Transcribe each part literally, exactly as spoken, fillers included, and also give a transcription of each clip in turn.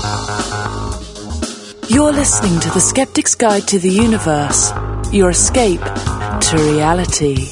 You're listening to The Skeptic's Guide to the Universe, your escape to reality.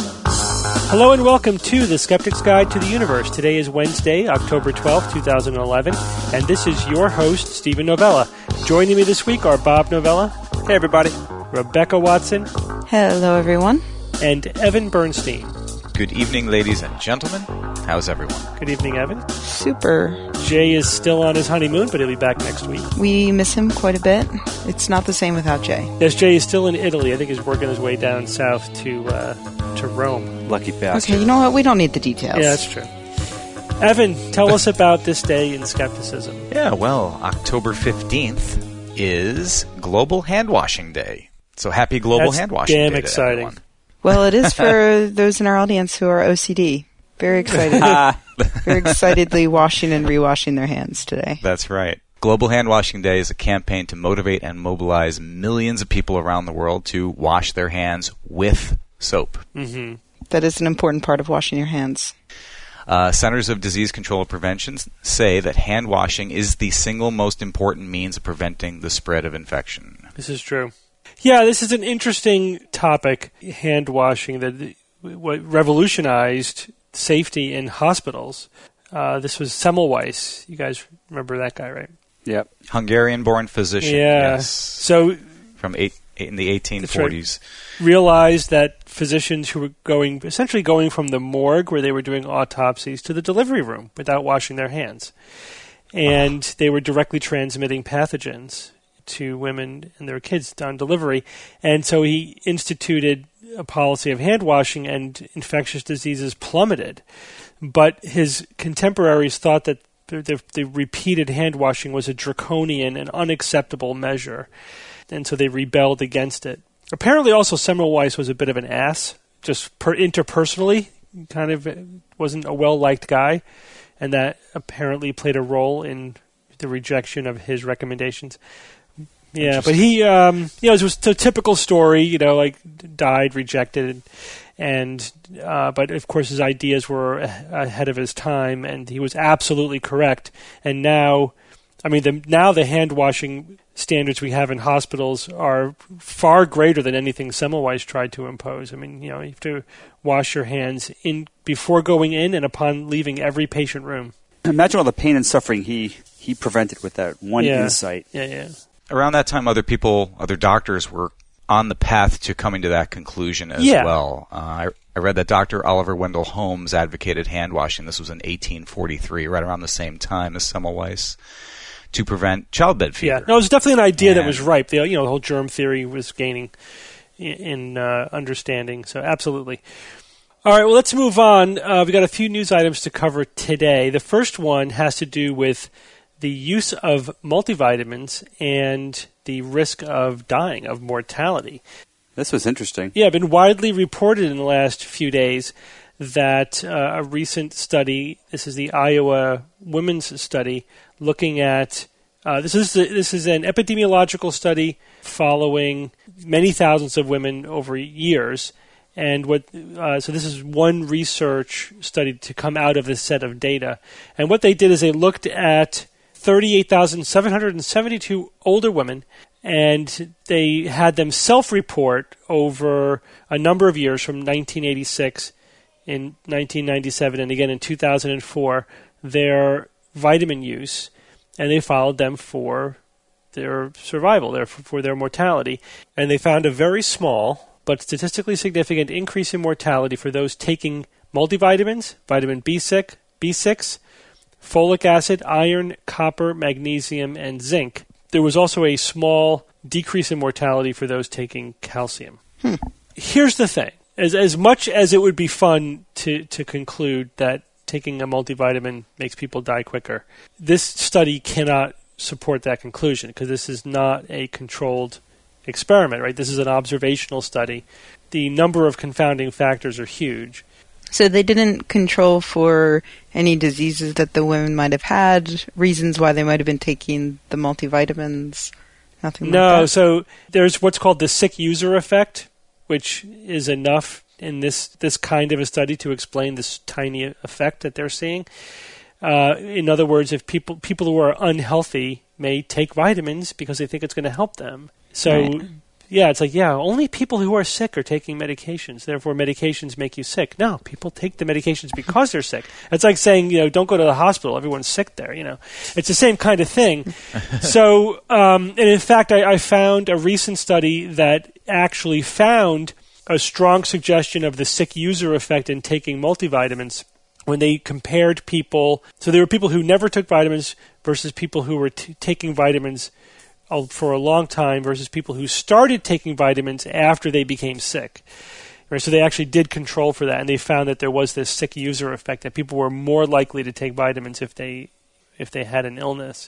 Hello and welcome to The Skeptic's Guide to the Universe. Today is Wednesday, October twelfth, twenty eleven, and this is your host, Stephen Novella. Joining me this week are Bob Novella. Hey, everybody. Rebecca Watson. Hello, everyone. And Evan Bernstein. Good evening, ladies and gentlemen. How's everyone? Good evening, Evan. Super. Jay is still on his honeymoon, but he'll be back next week. We miss him quite a bit. It's not the same without Jay. Yes, Jay is still in Italy. I think he's working his way down south to uh, to Rome. Lucky bastard. Okay, you know what? We don't need the details. Yeah, that's true. Evan, tell us about this day in skepticism. Yeah, well, October fifteenth is Global Hand Washing Day. So happy Global That's Hand Washing damn Day exciting. to everyone. Well, it is for those in our audience who are O C D. Very excited. Very excitedly washing and rewashing their hands today. That's right. Global Hand Washing Day is a campaign to motivate and mobilize millions of people around the world to wash their hands with soap. Mm-hmm. That is an important part of washing your hands. Uh, Centers of Disease Control and Prevention say that hand washing is the single most important means of preventing the spread of infection. This is true. Yeah, this is an interesting topic, hand washing, that what revolutionized safety in hospitals. Uh, this was Semmelweis. You guys remember that guy, right? Yep. Hungarian-born physician. Yeah. Yes. So from eight, eight in the eighteen forties. Right. Realized that physicians who were going, essentially going from the morgue where they were doing autopsies to the delivery room without washing their hands. And uh. they were directly transmitting pathogens to women and their kids on delivery. And so he instituted a policy of hand washing, and infectious diseases plummeted. But his contemporaries thought that the, the, the repeated hand washing was a draconian and unacceptable measure, and so they rebelled against it. Apparently also Semmelweis was a bit of an ass, just per, interpersonally, kind of wasn't a well-liked guy, and that apparently played a role in the rejection of his recommendations. Yeah, but he, um, you know, it was a typical story, you know, like died, rejected, and, uh, but of course his ideas were ahead of his time, and he was absolutely correct. And now, I mean, the, now the hand washing standards we have in hospitals are far greater than anything Semmelweis tried to impose. I mean, you know, you have to wash your hands in before going in and upon leaving every patient room. Imagine all the pain and suffering he, he prevented with that one yeah. insight. Yeah, yeah. Around that time, other people, other doctors were on the path to coming to that conclusion as yeah. well. Uh, I, I read that Doctor Oliver Wendell Holmes advocated hand washing. This was in eighteen forty-three, right around the same time as Semmelweis, to prevent childbed fever. Yeah, no, it was definitely an idea and that was ripe. The, you know, the whole germ theory was gaining in, in uh, understanding. So, absolutely. All right, well, let's move on. Uh, we've got a few news items to cover today. The first one has to do with the use of multivitamins and the risk of dying, of mortality. This was interesting. Yeah, been widely reported in the last few days that uh, a recent study, this is the Iowa Women's Study, looking at, uh, this is a, this is an epidemiological study following many thousands of women over years. And what uh, so this is one research study to come out of this set of data. And what they did is they looked at thirty-eight thousand seven hundred seventy-two older women, and they had them self-report over a number of years from nineteen eighty-six, in nineteen ninety-seven, and again in two thousand four, their vitamin use, and they followed them for their survival, their, for their mortality. And they found a very small but statistically significant increase in mortality for those taking multivitamins, vitamin B six, B six, folic acid, iron, copper, magnesium, and zinc. There was also a small decrease in mortality for those taking calcium. Hmm. Here's the thing. As as much as it would be fun to, to conclude that taking a multivitamin makes people die quicker, this study cannot support that conclusion because this is not a controlled experiment, right? This is an observational study. The number of confounding factors are huge. So they didn't control for any diseases that the women might have had, reasons why they might have been taking the multivitamins, nothing no, like that? No, so there's what's called the sick user effect, which is enough in this, this kind of a study to explain this tiny effect that they're seeing. Uh, in other words, if people people who are unhealthy may take vitamins because they think it's going to help them. So, Right. yeah, it's like, yeah, only people who are sick are taking medications. Therefore, medications make you sick. No, people take the medications because they're sick. It's like saying, you know, don't go to the hospital. Everyone's sick there, you know. It's the same kind of thing. So, um, and in fact, I, I found a recent study that actually found a strong suggestion of the sick user effect in taking multivitamins when they compared people. So there were people who never took vitamins versus people who were t- taking vitamins for a long time versus people who started taking vitamins after they became sick. Right? So they actually did control for that, and they found that there was this sick user effect, that people were more likely to take vitamins if they if they had an illness.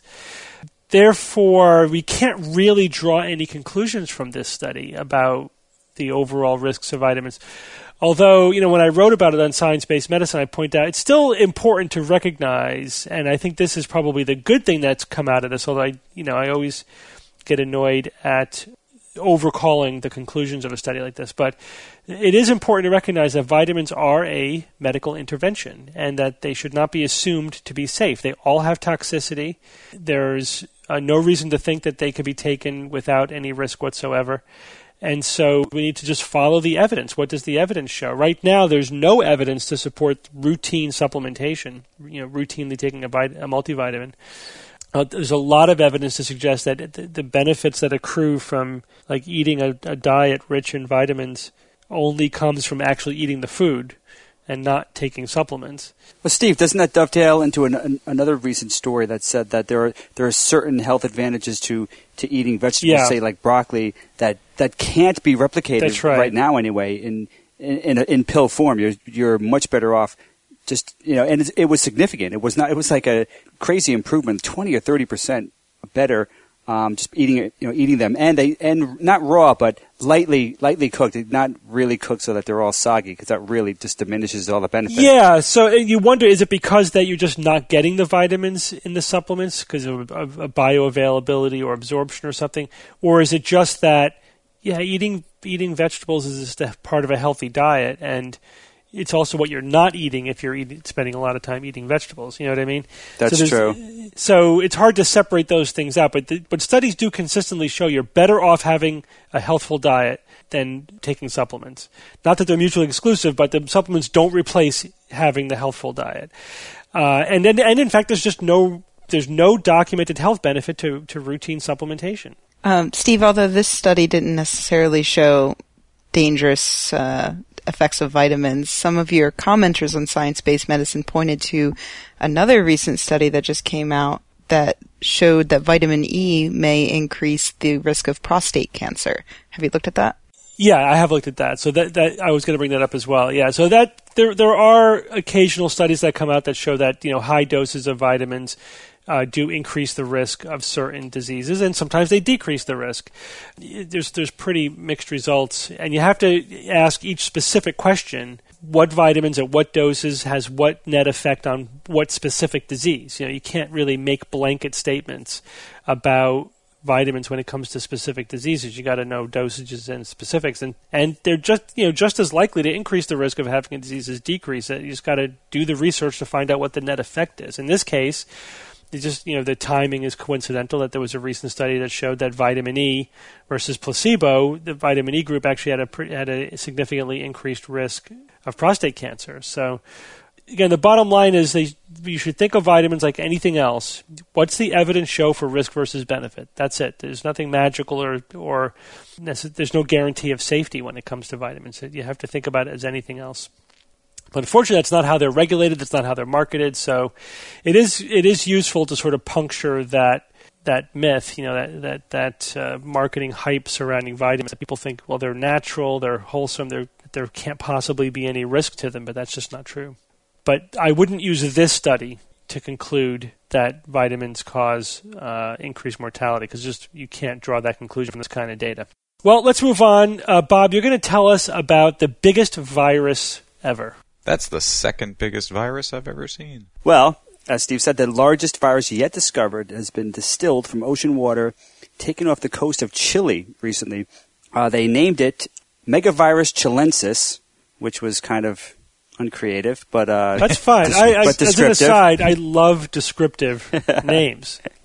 Therefore, we can't really draw any conclusions from this study about the overall risks of vitamins. Although, you know, when I wrote about it on Science-Based Medicine, I point out it's still important to recognize, and I think this is probably the good thing that's come out of this, although I, you know, I always get annoyed at overcalling the conclusions of a study like this. But it is important to recognize that vitamins are a medical intervention and that they should not be assumed to be safe. They all have toxicity. There's uh, no reason to think that they could be taken without any risk whatsoever. And so we need to just follow the evidence. What does the evidence show? Right now, there's no evidence to support routine supplementation, you know, routinely taking a, vit- a multivitamin. Uh, there's a lot of evidence to suggest that the, the benefits that accrue from like eating a, a diet rich in vitamins only comes from actually eating the food and not taking supplements. Well, Steve, doesn't that dovetail into an, an, another recent story that said that there are there are certain health advantages to, to eating vegetables, Yeah. say like broccoli, that, that can't be replicated That's right. right now anyway in in in, in pill form. You're you're much better off. Just you know, and it, it was significant. It was not. It was like a crazy improvement, twenty or thirty percent better. Um, just eating it, you know, eating them, and they and not raw, but lightly lightly cooked, not really cooked so that they're all soggy, because that really just diminishes all the benefits. Yeah, so you wonder, is it because that you're just not getting the vitamins in the supplements because of, of, of bioavailability or absorption or something, or is it just that yeah, eating eating vegetables is just a part of a healthy diet, and it's also what you're not eating if you're eating, spending a lot of time eating vegetables. You know what I mean? That's so true. So it's hard to separate those things out, but the, but studies do consistently show you're better off having a healthful diet than taking supplements. Not that they're mutually exclusive, but the supplements don't replace having the healthful diet. Uh, and then, and in fact, there's just no there's no documented health benefit to, to routine supplementation. Um, Steve, although this study didn't necessarily show dangerous uh, effects of vitamins, some of your commenters on Science-Based Medicine pointed to another recent study that just came out that showed that vitamin E may increase the risk of prostate cancer. Have you looked at that? Yeah, I have looked at that. So that, that I was going to bring that up as well. Yeah, so that there there are occasional studies that come out that show that, you know, high doses of vitamins Uh, do increase the risk of certain diseases, and sometimes they decrease the risk. There's there's pretty mixed results, and you have to ask each specific question: what vitamins at what doses has what net effect on what specific disease? You know, you can't really make blanket statements about vitamins when it comes to specific diseases. You got to know dosages and specifics, and and they're just you know just as likely to increase the risk of having a disease as decrease it. You just got to do the research to find out what the net effect is. In this case, It's just, you know, the timing is coincidental that there was a recent study that showed that vitamin E versus placebo, the vitamin E group actually had a had a significantly increased risk of prostate cancer. So, again, the bottom line is they, you should think of vitamins like anything else. What's the evidence show for risk versus benefit? That's it. There's nothing magical or or there's no guarantee of safety when it comes to vitamins. You have to think about it as anything else. But unfortunately, that's not how they're regulated. That's not how they're marketed. So it is it is useful to sort of puncture that that myth, you know, that that that uh, marketing hype surrounding vitamins. That people think, well, they're natural, they're wholesome, there there can't possibly be any risk to them. But that's just not true. But I wouldn't use this study to conclude that vitamins cause uh, increased mortality, because just you can't draw that conclusion from this kind of data. Well, let's move on. Uh, Bob, you're going to tell us about the biggest virus ever. That's the second biggest virus I've ever seen. Well, as Steve said, the largest virus yet discovered has been distilled from ocean water taken off the coast of Chile recently. Uh, they named it Megavirus chilensis, which was kind of uncreative, but uh, that's fine. dis- I, I, but as an aside, I love descriptive names.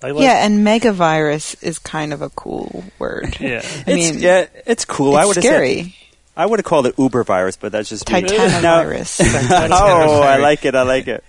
I like, Yeah, and megavirus is kind of a cool word. Yeah. I mean, it's, yeah, it's cool. it's I would have scary. said, I would have called it Uber virus, but that's just me. Titanovirus. Oh, I like it. I like it.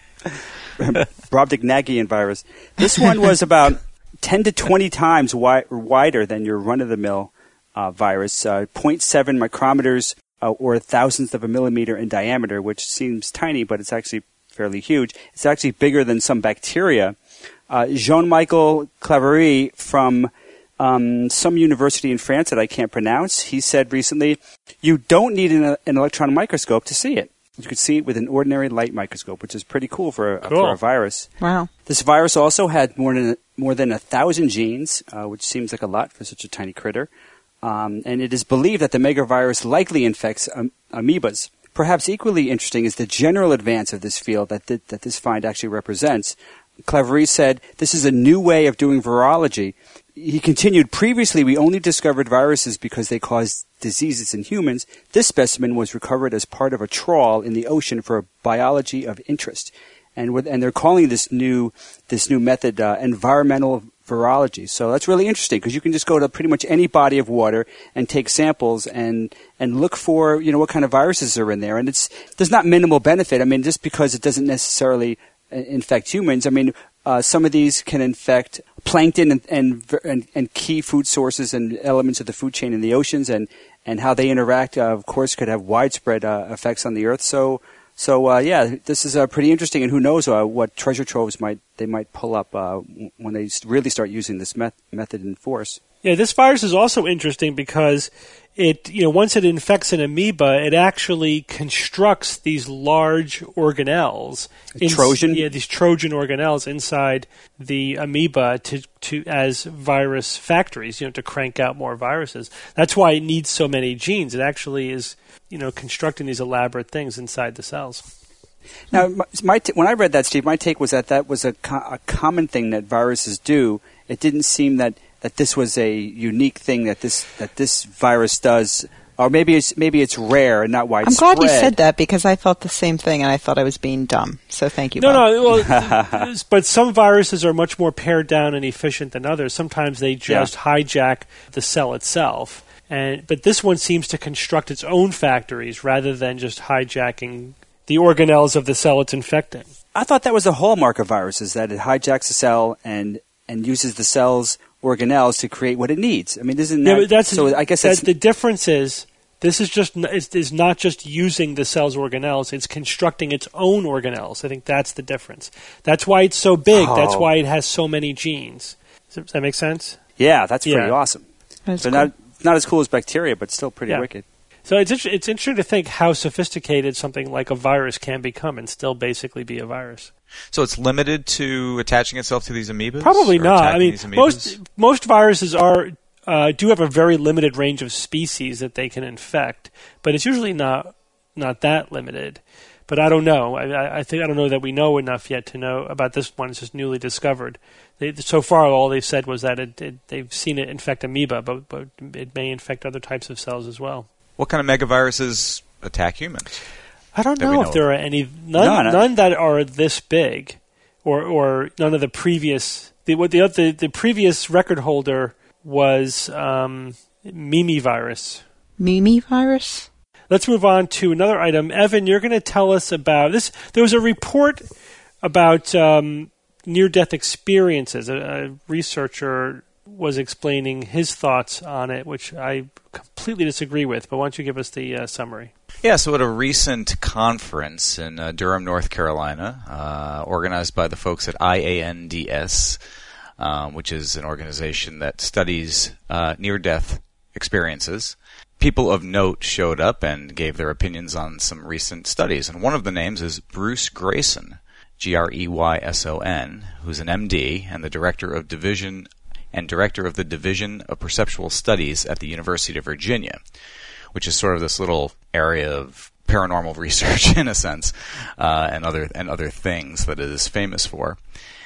Brobdingnagian virus. This one was about ten to twenty times wi- wider than your run-of-the-mill uh, virus, uh, zero point seven micrometers uh, or a thousandth of a millimeter in diameter, which seems tiny, but it's actually fairly huge. It's actually bigger than some bacteria. Uh, Jean-Michel Claverie from um, some university in France that I can't pronounce, he said recently, you don't need an, an electron microscope to see it. You can see it with an ordinary light microscope, which is pretty cool for a, Cool. for a virus. Wow. This virus also had more than more than a thousand genes, uh, which seems like a lot for such a tiny critter. Um, and it is believed that the megavirus likely infects am- amoebas. Perhaps equally interesting is the general advance of this field that th- that this find actually represents. Claverie said, "This is a new way of doing virology." He continued, "Previously, we only discovered viruses because they caused diseases in humans. This specimen was recovered as part of a trawl in the ocean for a biology of interest." And with, and they're calling this new this new method uh, environmental virology. So that's really interesting because you can just go to pretty much any body of water and take samples and and look for, you know, what kind of viruses are in there. And it's there's not minimal benefit. I mean, just because it doesn't necessarily infect humans. I mean, uh, some of these can infect plankton and, and and and key food sources and elements of the food chain in the oceans, and and how they interact. Uh, of course, could have widespread uh, effects on the earth. So. So uh, yeah, this is uh, pretty interesting, and who knows uh, what treasure troves might they might pull up uh, when they really start using this met- method in force. Yeah, this virus is also interesting because it, you know, once it infects an amoeba, it actually constructs these large organelles. In, Trojan? Yeah, these Trojan organelles inside the amoeba to, to as virus factories, you know, to crank out more viruses. That's why it needs so many genes. It actually is, you know, constructing these elaborate things inside the cells. Now, my, my t- when I read that, Steve, my take was that that was a, co- a common thing that viruses do. It didn't seem that, that this was a unique thing that this that this virus does, or maybe it's maybe it's rare and not I'm widespread. glad you said that because I felt the same thing and I thought I was being dumb. So thank you, No, Bob. no, well, but some viruses are much more pared down and efficient than others. Sometimes they just Yeah. hijack the cell itself. And but this one seems to construct its own factories rather than just hijacking the organelles of the cell it's infecting. I thought that was the hallmark of viruses, that it hijacks a cell and and uses the cell's organelles to create what it needs. I mean, isn't that Yeah, but that's, so? I guess that that's the difference is this is just n- is, is not just using the cell's organelles; it's constructing its own organelles. I think that's the difference. That's why it's so big. Oh. That's why it has so many genes. Does that make sense? yeah, that's Yeah. pretty awesome. That's So cool. not not as cool as bacteria, but still pretty Yeah. wicked. So it's int- it's interesting to think how sophisticated something like a virus can become and still basically be a virus. So it's limited to attaching itself to these amoebas? Probably Or not. I attacking mean, these amoebas? most most viruses are uh, do have a very limited range of species that they can infect, but it's usually not not that limited. But I don't know. I, I- I think I don't know that we know enough yet to know about this one. It's just newly discovered. They, so far, all they've said was that it, it, they've seen it infect amoeba, but, but it may infect other types of cells as well. What kind of megaviruses attack humans? I don't That we know know if there are any none No, no. none that are this big, or or none of the previous the what the the, the previous record holder was um, Mimi virus. Mimi virus? Let's move on to another item. Evan, you're going to tell us about this. There was a report about um, near-death experiences. A, a researcher was explaining his thoughts on it, which I completely disagree with. But why don't you give us the uh, summary? Yeah, so at a recent conference in uh, Durham, North Carolina, uh, organized by the folks at I A N D S, um, which is an organization that studies uh, near-death experiences, people of note showed up and gave their opinions on some recent studies. And one of the names is Bruce Greyson, G R E Y S O N, who's an M D and the director of division and director of the Division of Perceptual Studies at the University of Virginia, which is sort of this little area of paranormal research in a sense, uh, and other and other things that it is famous for.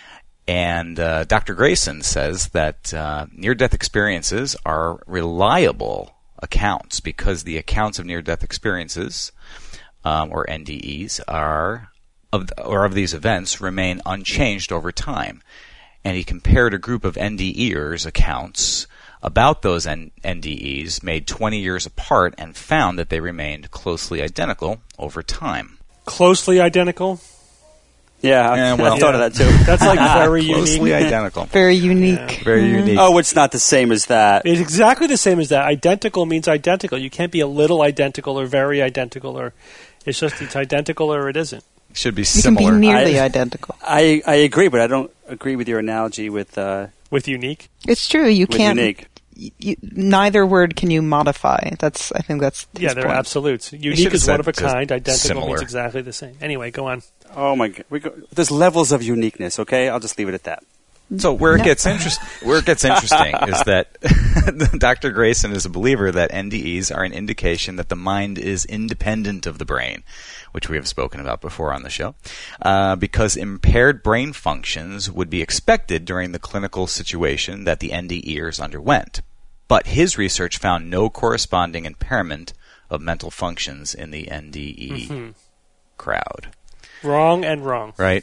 And uh, Doctor Greyson says that uh, near-death experiences are reliable accounts because the accounts of near-death experiences, um, or N D Es, are of or of these events remain unchanged over time. and he compared a group of N D Eers accounts about those N- NDEs made twenty years apart and found that they remained closely identical over time. Closely identical? Yeah, Yeah, I, well- I thought of that too. That's like very Closely unique. identical. Very unique. Yeah. Very unique. Oh, it's not the same as that. It's exactly the same as that. Identical means identical. You can't be a little identical or very identical, or it's just it's identical or it isn't. Should be You similar. can be nearly I- identical. I, I agree, but I don't agree with your analogy with uh, With unique? It's true. You with can't. unique. y- You, neither word can you modify. That's. I think that's. Yeah, his they're point. absolutes. should Unique have is one said of a just kind. Identical similar. means exactly the same. Anyway, go on. Oh my god, we go, there's levels of uniqueness. Okay, I'll just leave it at that. So where it No. gets interest, where it gets interesting is that Doctor Grayson is a believer that N D Es are an indication that the mind is independent of the brain, which we have spoken about before on the show, uh, because impaired brain functions would be expected during the clinical situation that the N D Eers underwent. But his research found no corresponding impairment of mental functions in the N D E Mm-hmm. crowd. Wrong and wrong. Right?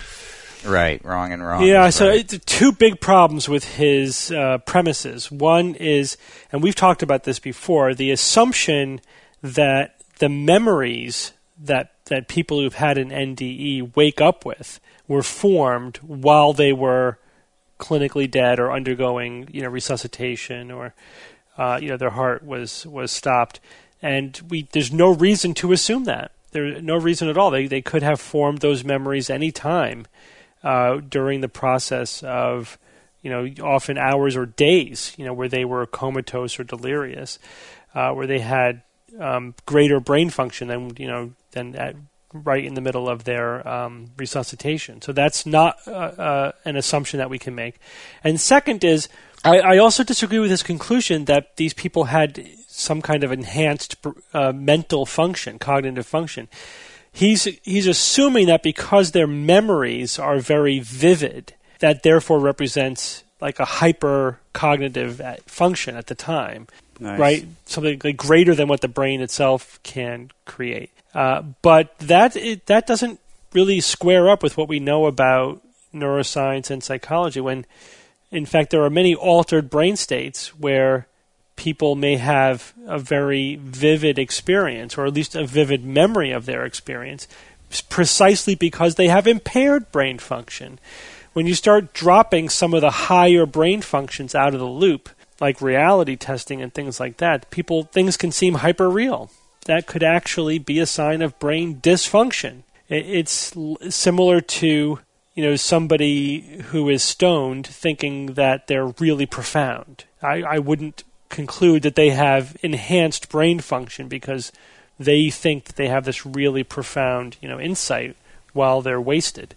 Right. Wrong and wrong. Yeah, is so right. it's two big problems with his uh, premises. One is, and we've talked about this before, the assumption that the memories that that people who've had an N D E wake up with were formed while they were clinically dead or undergoing, you know, resuscitation, or uh, you know, their heart was was stopped, and we there's no reason to assume that. There's no reason at all. They they could have formed those memories any time uh, during the process of, you know, often hours or days, you know, where they were comatose or delirious, uh, where they had um, greater brain function than, you know, than at right in the middle of their um, resuscitation. So that's not uh, uh, an assumption that we can make. And second is, I, I also disagree with his conclusion that these people had some kind of enhanced uh, mental function, cognitive function. He's he's assuming that because their memories are very vivid, that therefore represents like a hyper cognitive function at the time, Nice. right? Something like greater than what the brain itself can create. Uh, but that it, that doesn't really square up with what we know about neuroscience and psychology, when in fact there are many altered brain states where people may have a very vivid experience, or at least a vivid memory of their experience, precisely because they have impaired brain function. When you start dropping some of the higher brain functions out of the loop, like reality testing and things like that, people things can seem hyper-real. That could actually be a sign of brain dysfunction. It's similar to, you know, somebody who is stoned thinking that they're really profound. I, I wouldn't conclude that they have enhanced brain function because they think that they have this really profound, you know, insight while they're wasted.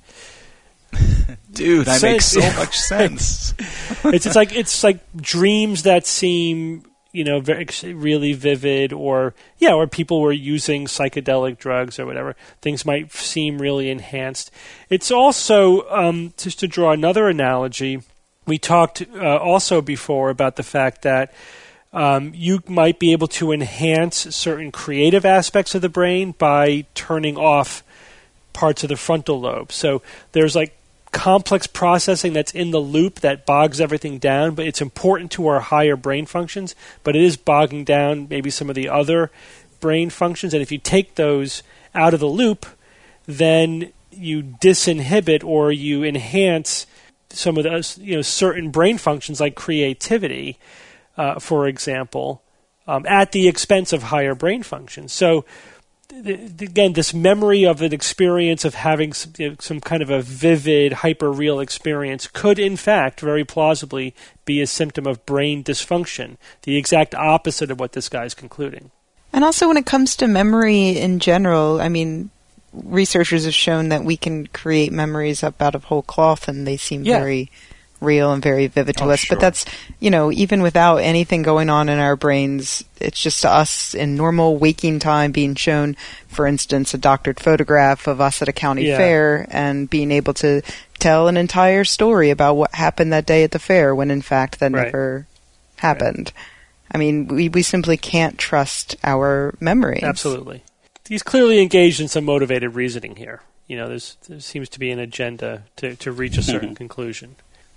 Dude, that So makes so it's- much sense. It's it's like it's like dreams that seem, you know, very really vivid, or yeah, or people were using psychedelic drugs or whatever. Things might seem really enhanced. It's also um, just to draw another analogy. We talked uh, also before about the fact that um, you might be able to enhance certain creative aspects of the brain by turning off parts of the frontal lobe. So there's like complex processing that's in the loop that bogs everything down, but it's important to our higher brain functions, but it is bogging down maybe some of the other brain functions. And if you take those out of the loop, then you disinhibit or you enhance some of the, you know, certain brain functions like creativity, uh, for example, um, at the expense of higher brain functions. So again, this memory of an experience of having some, you know, some kind of a vivid, hyper-real experience could, in fact, very plausibly be a symptom of brain dysfunction, the exact opposite of what this guy's concluding. And also when it comes to memory in general, I mean, researchers have shown that we can create memories up out of whole cloth, and they seem Yeah. very real and very vivid to Oh, us. sure. But that's, you know, even without anything going on in our brains, it's just us in normal waking time being shown, for instance, a doctored photograph of us at a county Yeah. fair and being able to tell an entire story about what happened that day at the fair when in fact that Right. never happened. I mean, we, we simply can't trust our memories. Absolutely. He's clearly engaged in some motivated reasoning here. You know, there's, there seems to be an agenda to, to reach a certain conclusion.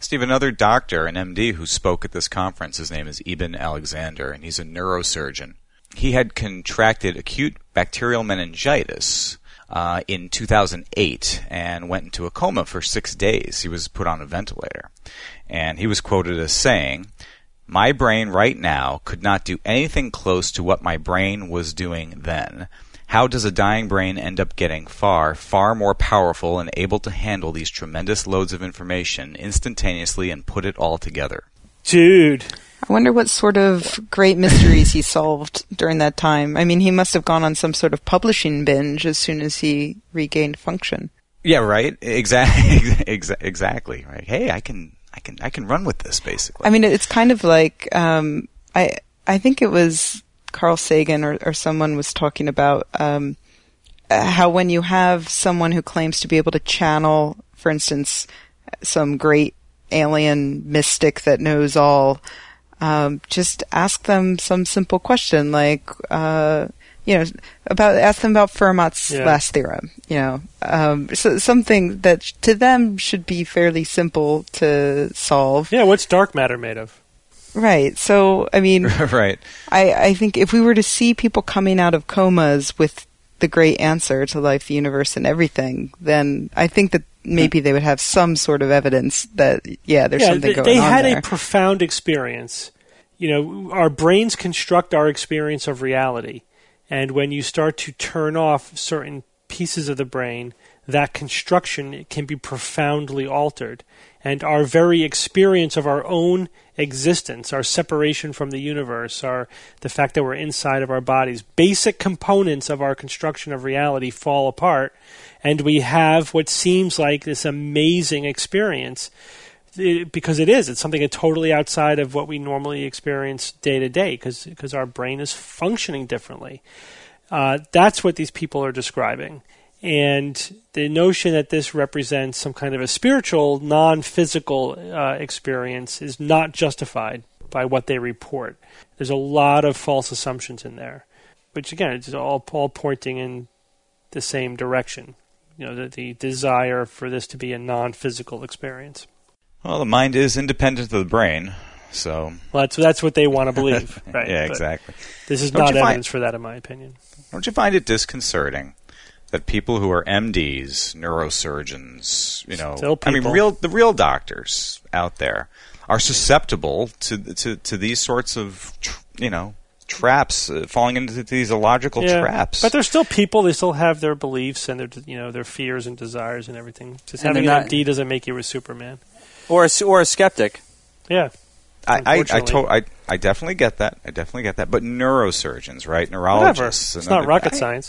Steve, another doctor, an M D, who spoke at this conference, his name is Eben Alexander, and he's a neurosurgeon. He had contracted acute bacterial meningitis uh, in two thousand eight and went into a coma for six days. He was put on a ventilator. And he was quoted as saying, "My brain right now could not do anything close to what my brain was doing then. How does a dying brain end up getting far, far more powerful and able to handle these tremendous loads of information instantaneously and put it all together?" Dude. I wonder what sort of great mysteries he solved during that time. I mean, he must have gone on some sort of publishing binge as soon as he regained function. Yeah, right. Exactly. Exactly. Right. Hey, I can, I can, I can run with this. Basically. I mean, it's kind of like um, I, I think it was Carl Sagan or, or someone was talking about um, how when you have someone who claims to be able to channel, for instance, some great alien mystic that knows all. Um, just ask them some simple question like, uh, you know, about ask them about Fermat's yeah. last theorem. You know, um, so something that to them should be fairly simple to solve. Yeah, what's dark matter made of? Right. So, I mean, right. I, I think if we were to see people coming out of comas with the great answer to life, the universe, and everything, then I think that maybe they would have some sort of evidence that, yeah, there's yeah, something they, going they on had there. a profound experience. You know, our brains construct our experience of reality. And when you start to turn off certain pieces of the brain, that construction can be profoundly altered. And our very experience of our own existence, our separation from the universe, our the fact that we're inside of our bodies, basic components of our construction of reality fall apart, and we have what seems like this amazing experience. It, because it is. It's something totally outside of what we normally experience day to day because because our brain is functioning differently. Uh, that's what these people are describing. And the notion that this represents some kind of a spiritual, non-physical uh, experience is not justified by what they report. There's a lot of false assumptions in there, which again, it's all, all pointing in the same direction. You know, the, the desire for this to be a non-physical experience. Well, the mind is independent of the brain, so... Well, that's, that's what they want to believe, right? Yeah, But exactly. This is Don't not you find- evidence for that, in my opinion. Don't you find it disconcerting that people who are M Ds, neurosurgeons, you know, Still I mean, people. real the real doctors out there are susceptible to to, to these sorts of, tr- you know, traps, uh, falling into these illogical Yeah, traps. but they're still people. They still have their beliefs and their, you know, their fears and desires and everything. Just And having they're an not- M D doesn't make you a Superman. Or a, or a skeptic. Yeah. I, I, I, Unfortunately. to- I, I definitely get that. I definitely get that. But neurosurgeons, right? Whatever. Neurologists. It's and not other- rocket I- science.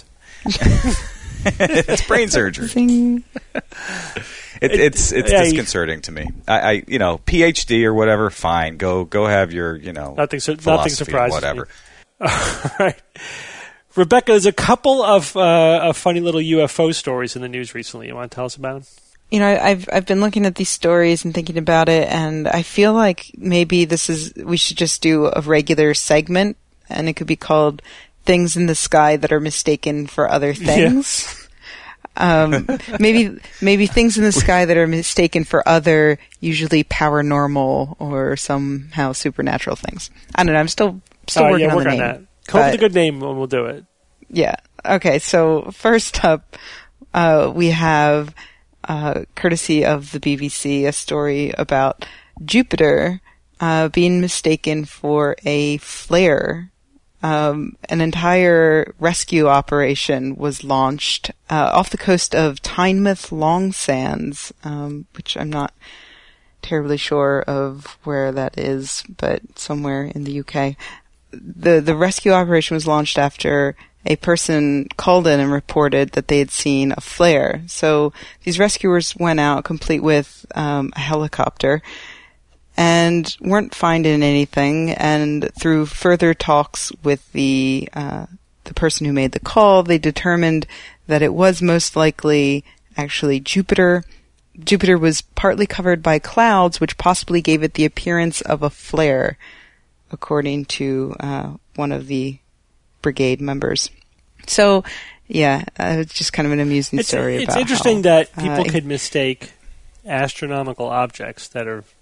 It's brain surgery. Zing. It, it's it's yeah, you- disconcerting to me. I, I you know P H D or whatever. Fine, go go have your you know Nothing su- nothing philosophy, surprises whatever. me. All right. Rebecca, there's a couple of, uh, of funny little U F O stories in the news recently. You want to tell us about them? You know, I've I've been looking at these stories and thinking about it, and I feel like maybe this is we should just do a regular segment, and it could be called "Things in the Sky That Are Mistaken for Other Things." um, maybe maybe things in the sky that are mistaken for other, usually paranormal or somehow supernatural things. I don't know. I'm still still All right, working yeah, on work the on name. that. Come up with a but- good name and we'll do it. Yeah. Okay. So first up, uh, we have, uh, courtesy of the B B C, a story about Jupiter uh, being mistaken for a flare. Um, an entire rescue operation was launched uh, off the coast of Tynemouth Long Sands, um, which I'm not terribly sure of where that is, but somewhere in the U K. The the rescue operation was launched after a person called in and reported that they had seen a flare. So these rescuers went out complete with um, a helicopter and weren't finding anything. And through further talks with the uh, the person who made the call, they determined that it was most likely actually Jupiter. Jupiter was partly covered by clouds, which possibly gave it the appearance of a flare, according to uh, one of the brigade members. So, yeah, uh, it's just kind of an amusing It's, story it's about interesting how, that people uh, could mistake astronomical objects that are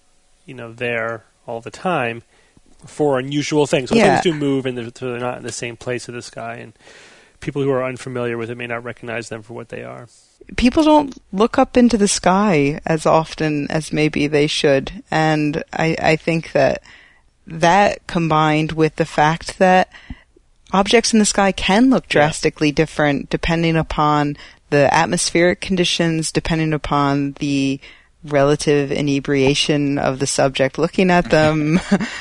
you know, there all the time for unusual things. So Yeah. things do move, and they're, so they're not in the same place of the sky, and people who are unfamiliar with it may not recognize them for what they are. People don't look up into the sky as often as maybe they should, and I, I think that that combined with the fact that objects in the sky can look drastically yeah. different depending upon the atmospheric conditions, depending upon the relative inebriation of the subject looking at them.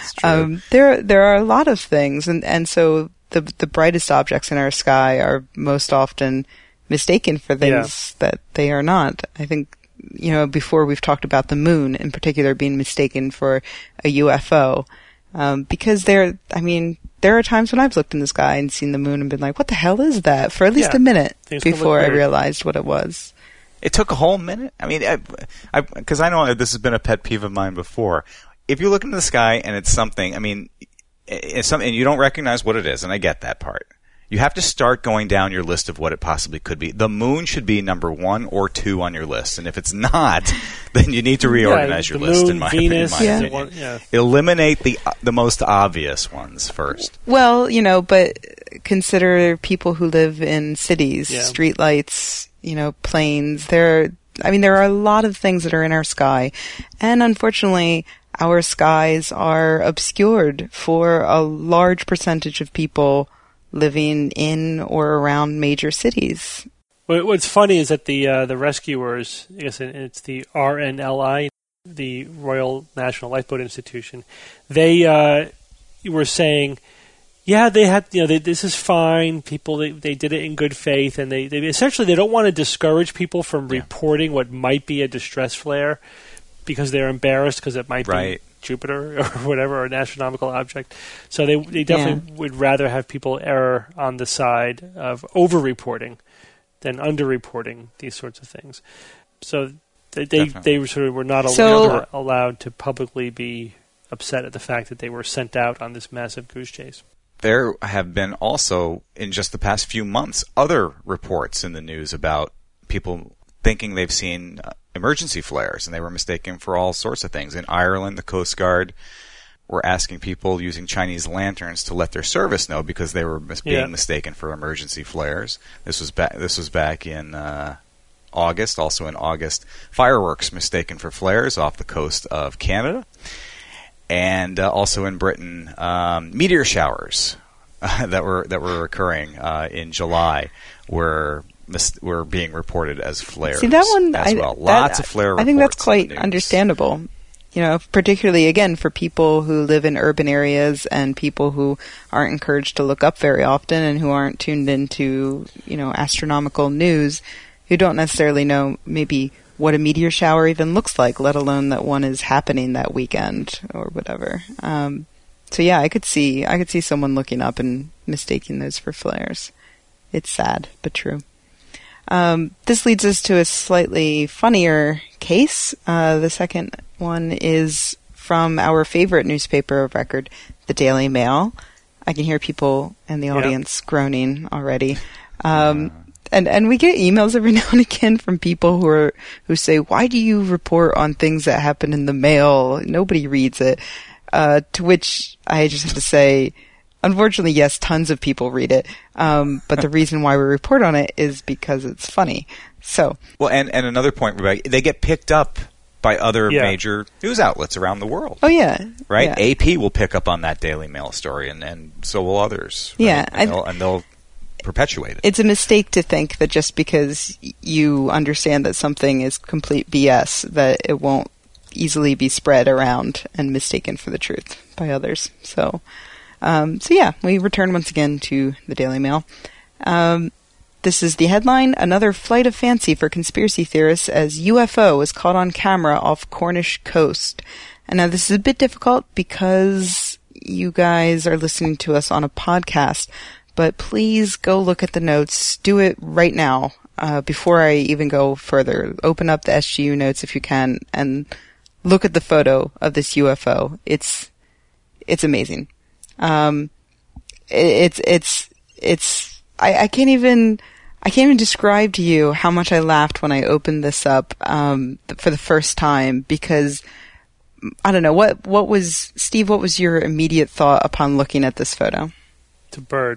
um, there, there are a lot of things, and, and so the the brightest objects in our sky are most often mistaken for things yeah. that they are not. I think, you know, before we've talked about the moon in particular being mistaken for a U F O, um, because there, I mean, there are times when I've looked in the sky and seen the moon and been like, what the hell is that? For at least yeah. a minute Things before I realized what it was. It took a whole minute? I mean, I, because I, I know this has been a pet peeve of mine before. If you look into the sky and it's something, I mean, it's something, and you don't recognize what it is, and I get that part. You have to start going down your list of what it possibly could be. The moon should be number one or two on your list, and if it's not, then you need to reorganize yeah, your list. Moon, in my Venus, opinion, yeah. One, yeah. Eliminate the the most obvious ones first. Well, you know, but consider people who live in cities, yeah. streetlights, you know, planes. There, are, I mean, there are a lot of things that are in our sky, and unfortunately, our skies are obscured for a large percentage of people living in or around major cities. What's funny is that the uh, the rescuers, I guess it's the R N L I, the Royal National Lifeboat Institution, they uh, were saying, yeah, they had, you know, they, this is fine. People, they, they did it in good faith, and they, they essentially they don't want to discourage people from yeah. reporting what might be a distress flare because they're embarrassed because it might right. be Jupiter or whatever, or an astronomical object. So they they definitely yeah. would rather have people err on the side of over-reporting than under-reporting these sorts of things. So they they, they sort of were not so, al- allowed to publicly be upset at the fact that they were sent out on this massive goose chase. There have been also, in just the past few months, other reports in the news about people thinking they've seen uh, emergency flares, and they were mistaken for all sorts of things. In Ireland, the Coast Guard were asking people using Chinese lanterns to let their service know because they were mis- being yeah. mistaken for emergency flares. This was back. This was back in uh, August. Also in August, fireworks mistaken for flares off the coast of Canada, and uh, also in Britain, um, meteor showers uh, that were that were occurring uh, in July were. were being reported as flares. See, that one, as I, well. That, Lots of flare reports. I think that's quite understandable. You know, particularly, again, for people who live in urban areas and people who aren't encouraged to look up very often and who aren't tuned into, you know, astronomical news, who don't necessarily know maybe what a meteor shower even looks like, let alone that one is happening that weekend or whatever. Um, so yeah, I could see, I could see someone looking up and mistaking those for flares. It's sad, but true. Um, this leads us to a slightly funnier case. Uh, the second one is from our favorite newspaper of record, the Daily Mail. I can hear people in the audience yep. groaning already. Um, uh. and, and we get emails every now and again from people who are, who say, why do you report on things that happen in the mail? Nobody reads it. Uh, to which I just have to say, unfortunately, yes, tons of people read it, um, but the reason why we report on it is because it's funny. So, well, and, and another point, Rebecca, they get picked up by other yeah. major news outlets around the world. Oh, yeah. Right? Yeah. A P will pick up on that Daily Mail story, and, and so will others. Right? Yeah. And they'll, and they'll perpetuate it. It's a mistake to think that just because you understand that something is complete B S, that it won't easily be spread around and mistaken for the truth by others. So... Um, so yeah, we return once again to the Daily Mail. Um, this is the headline: Another flight of fancy for conspiracy theorists as U F O is caught on camera off Cornish coast. And now this is a bit difficult because you guys are listening to us on a podcast, but please go look at the notes. Do it right now, uh, before I even go further. Open up the S G U notes if you can and look at the photo of this U F O. It's, it's amazing. Um, it's, it's, it's, I, I can't even, I can't even describe to you how much I laughed when I opened this up, um, for the first time, because I don't know. What, what was, Steve, what was your immediate thought upon looking at this photo? It's a bird.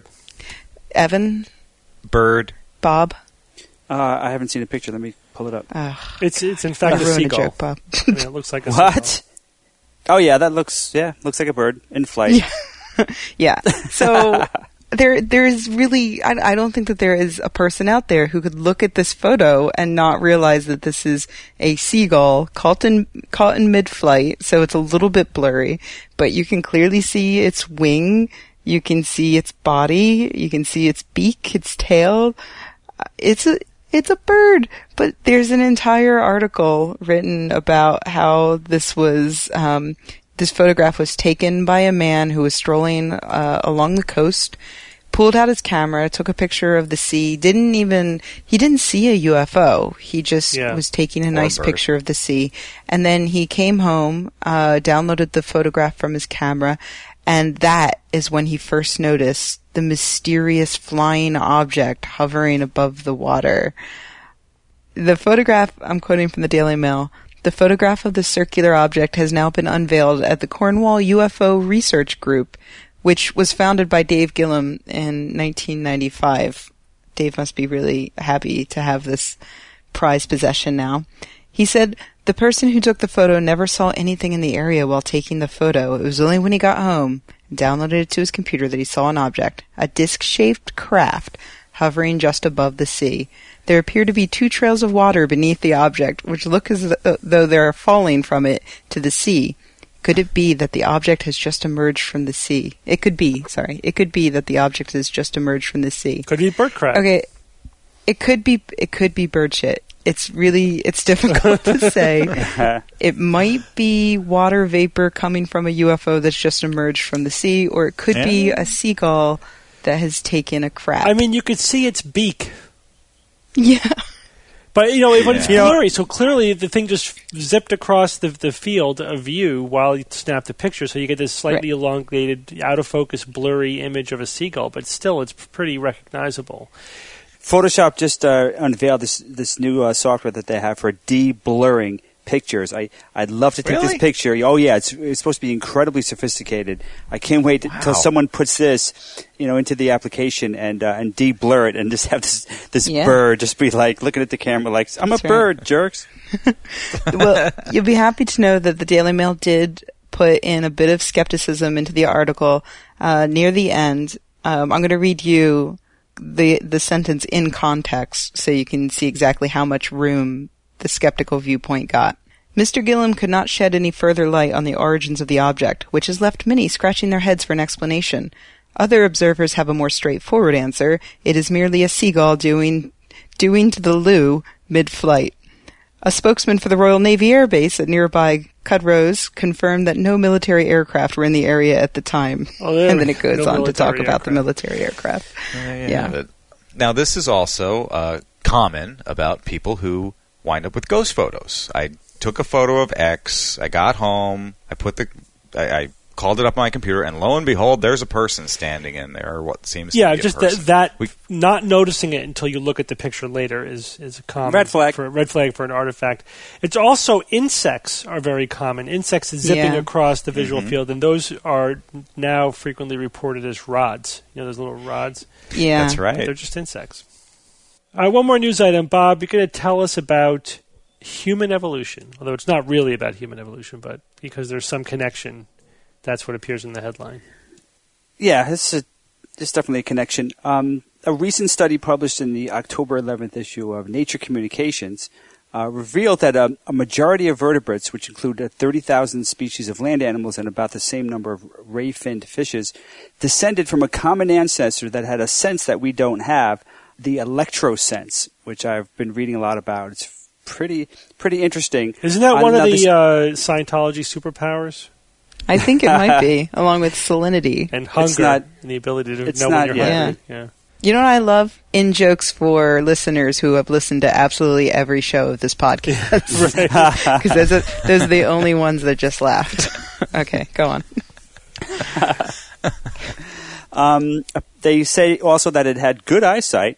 Evan? Bird. Bob? Uh, I haven't seen a picture. Let me pull it up. Ugh. It's it's in fact Don't a ruin seagull. a joke, Bob. I mean, it looks like a What? seagull. Oh yeah, that looks yeah looks like a bird in flight. Yeah. Yeah. So there, there's really, I, I don't think that there is a person out there who could look at this photo and not realize that this is a seagull caught in, caught in mid-flight. So it's a little bit blurry, but you can clearly see its wing. You can see its body. You can see its beak, its tail. It's a, it's a bird, but there's an entire article written about how this was, um, this photograph was taken by a man who was strolling uh, along the coast, pulled out his camera, took a picture of the sea, didn't even, he didn't see a U F O. He just Yeah. was taking a Or a nice bird. picture of the sea. And then he came home, uh, downloaded the photograph from his camera, and that is when he first noticed the mysterious flying object hovering above the water. The photograph, I'm quoting from the Daily Mail, the photograph of the circular object has now been unveiled at the Cornwall U F O Research Group, which was founded by Dave Gillum in nineteen ninety-five. Dave must be really happy to have this prized possession now. He said, the person who took the photo never saw anything in the area while taking the photo. It was only when he got home and downloaded it to his computer that he saw an object, a disc-shaped craft hovering just above the sea. There appear to be two trails of water beneath the object, which look as though they are falling from it to the sea. Could it be that the object has just emerged from the sea? It could be, sorry. It could be that the object has just emerged from the sea. Could be bird crap. Okay. It could be, it could be bird shit. It's really, it's difficult to say. It might be water vapor coming from a U F O that's just emerged from the sea, or it could be Yeah. a seagull that has taken a crap. I mean, you could see its beak. yeah. But, you know, it, but it's Yeah. blurry, so clearly the thing just zipped across the the field of view while you snapped the picture, so you get this slightly Right. elongated, out-of-focus, blurry image of a seagull, but still it's pretty recognizable. Photoshop just uh, unveiled this this new uh, software that they have for de-blurring pictures. I I'd love to take Really? this picture. Oh yeah, it's, it's supposed to be incredibly sophisticated. I can't wait Wow. until someone puts this, you know, into the application and uh, and de-blur it and just have this this Yeah. bird just be like looking at the camera like I'm That's a right. bird, jerks. Well, you'll be happy to know that the Daily Mail did put in a bit of skepticism into the article uh, near the end. Um, I'm going to read you the the sentence in context so you can see exactly how much room the skeptical viewpoint got. Mister Gillum could not shed any further light on the origins of the object, which has left many scratching their heads for an explanation. Other observers have a more straightforward answer. It is merely a seagull doing doing to the loo mid-flight. A spokesman for the Royal Navy Air Base at nearby Cudrose confirmed that no military aircraft were in the area at the time. Oh, there and then we- it goes no on to talk military about the aircraft. military aircraft. Yeah. Yeah. But- now, this is also uh, common about people who wind up with ghost photos. I took a photo of X. I got home. I put the. I, I called it up on my computer, and lo and behold, there's a person standing in there, or what seems Yeah, to be just a person. that, that We- not noticing it until you look at the picture later is, is a common Red flag. for red flag for an artifact. It's also insects are very common. Insects zipping Yeah. across the visual Mhm. field, and those are now frequently reported as rods. You know, those little rods. Yeah. That's right. They're just insects. All right, one more news item, Bob. You're going to tell us about human evolution, although it's not really about human evolution, but because there's some connection, that's what appears in the headline. Yeah, this is there's definitely a connection. Um, a recent study published in the October eleventh issue of Nature Communications uh, revealed that a, a majority of vertebrates, which include uh, thirty thousand species of land animals and about the same number of ray-finned fishes, descended from a common ancestor that had a sense that we don't have, the electrosense, which I've been reading a lot about. It's pretty pretty interesting. Isn't that Uh, one of now the this- uh, Scientology superpowers? I think it might be, along with salinity. And hunger not- and the ability to it's know not when you're yet. hungry. Yeah. You know what I love? In jokes for listeners who have listened to absolutely every show of this podcast. Because those, are- those are the only ones that just laughed. Okay, go on. Um, they say also that it had good eyesight,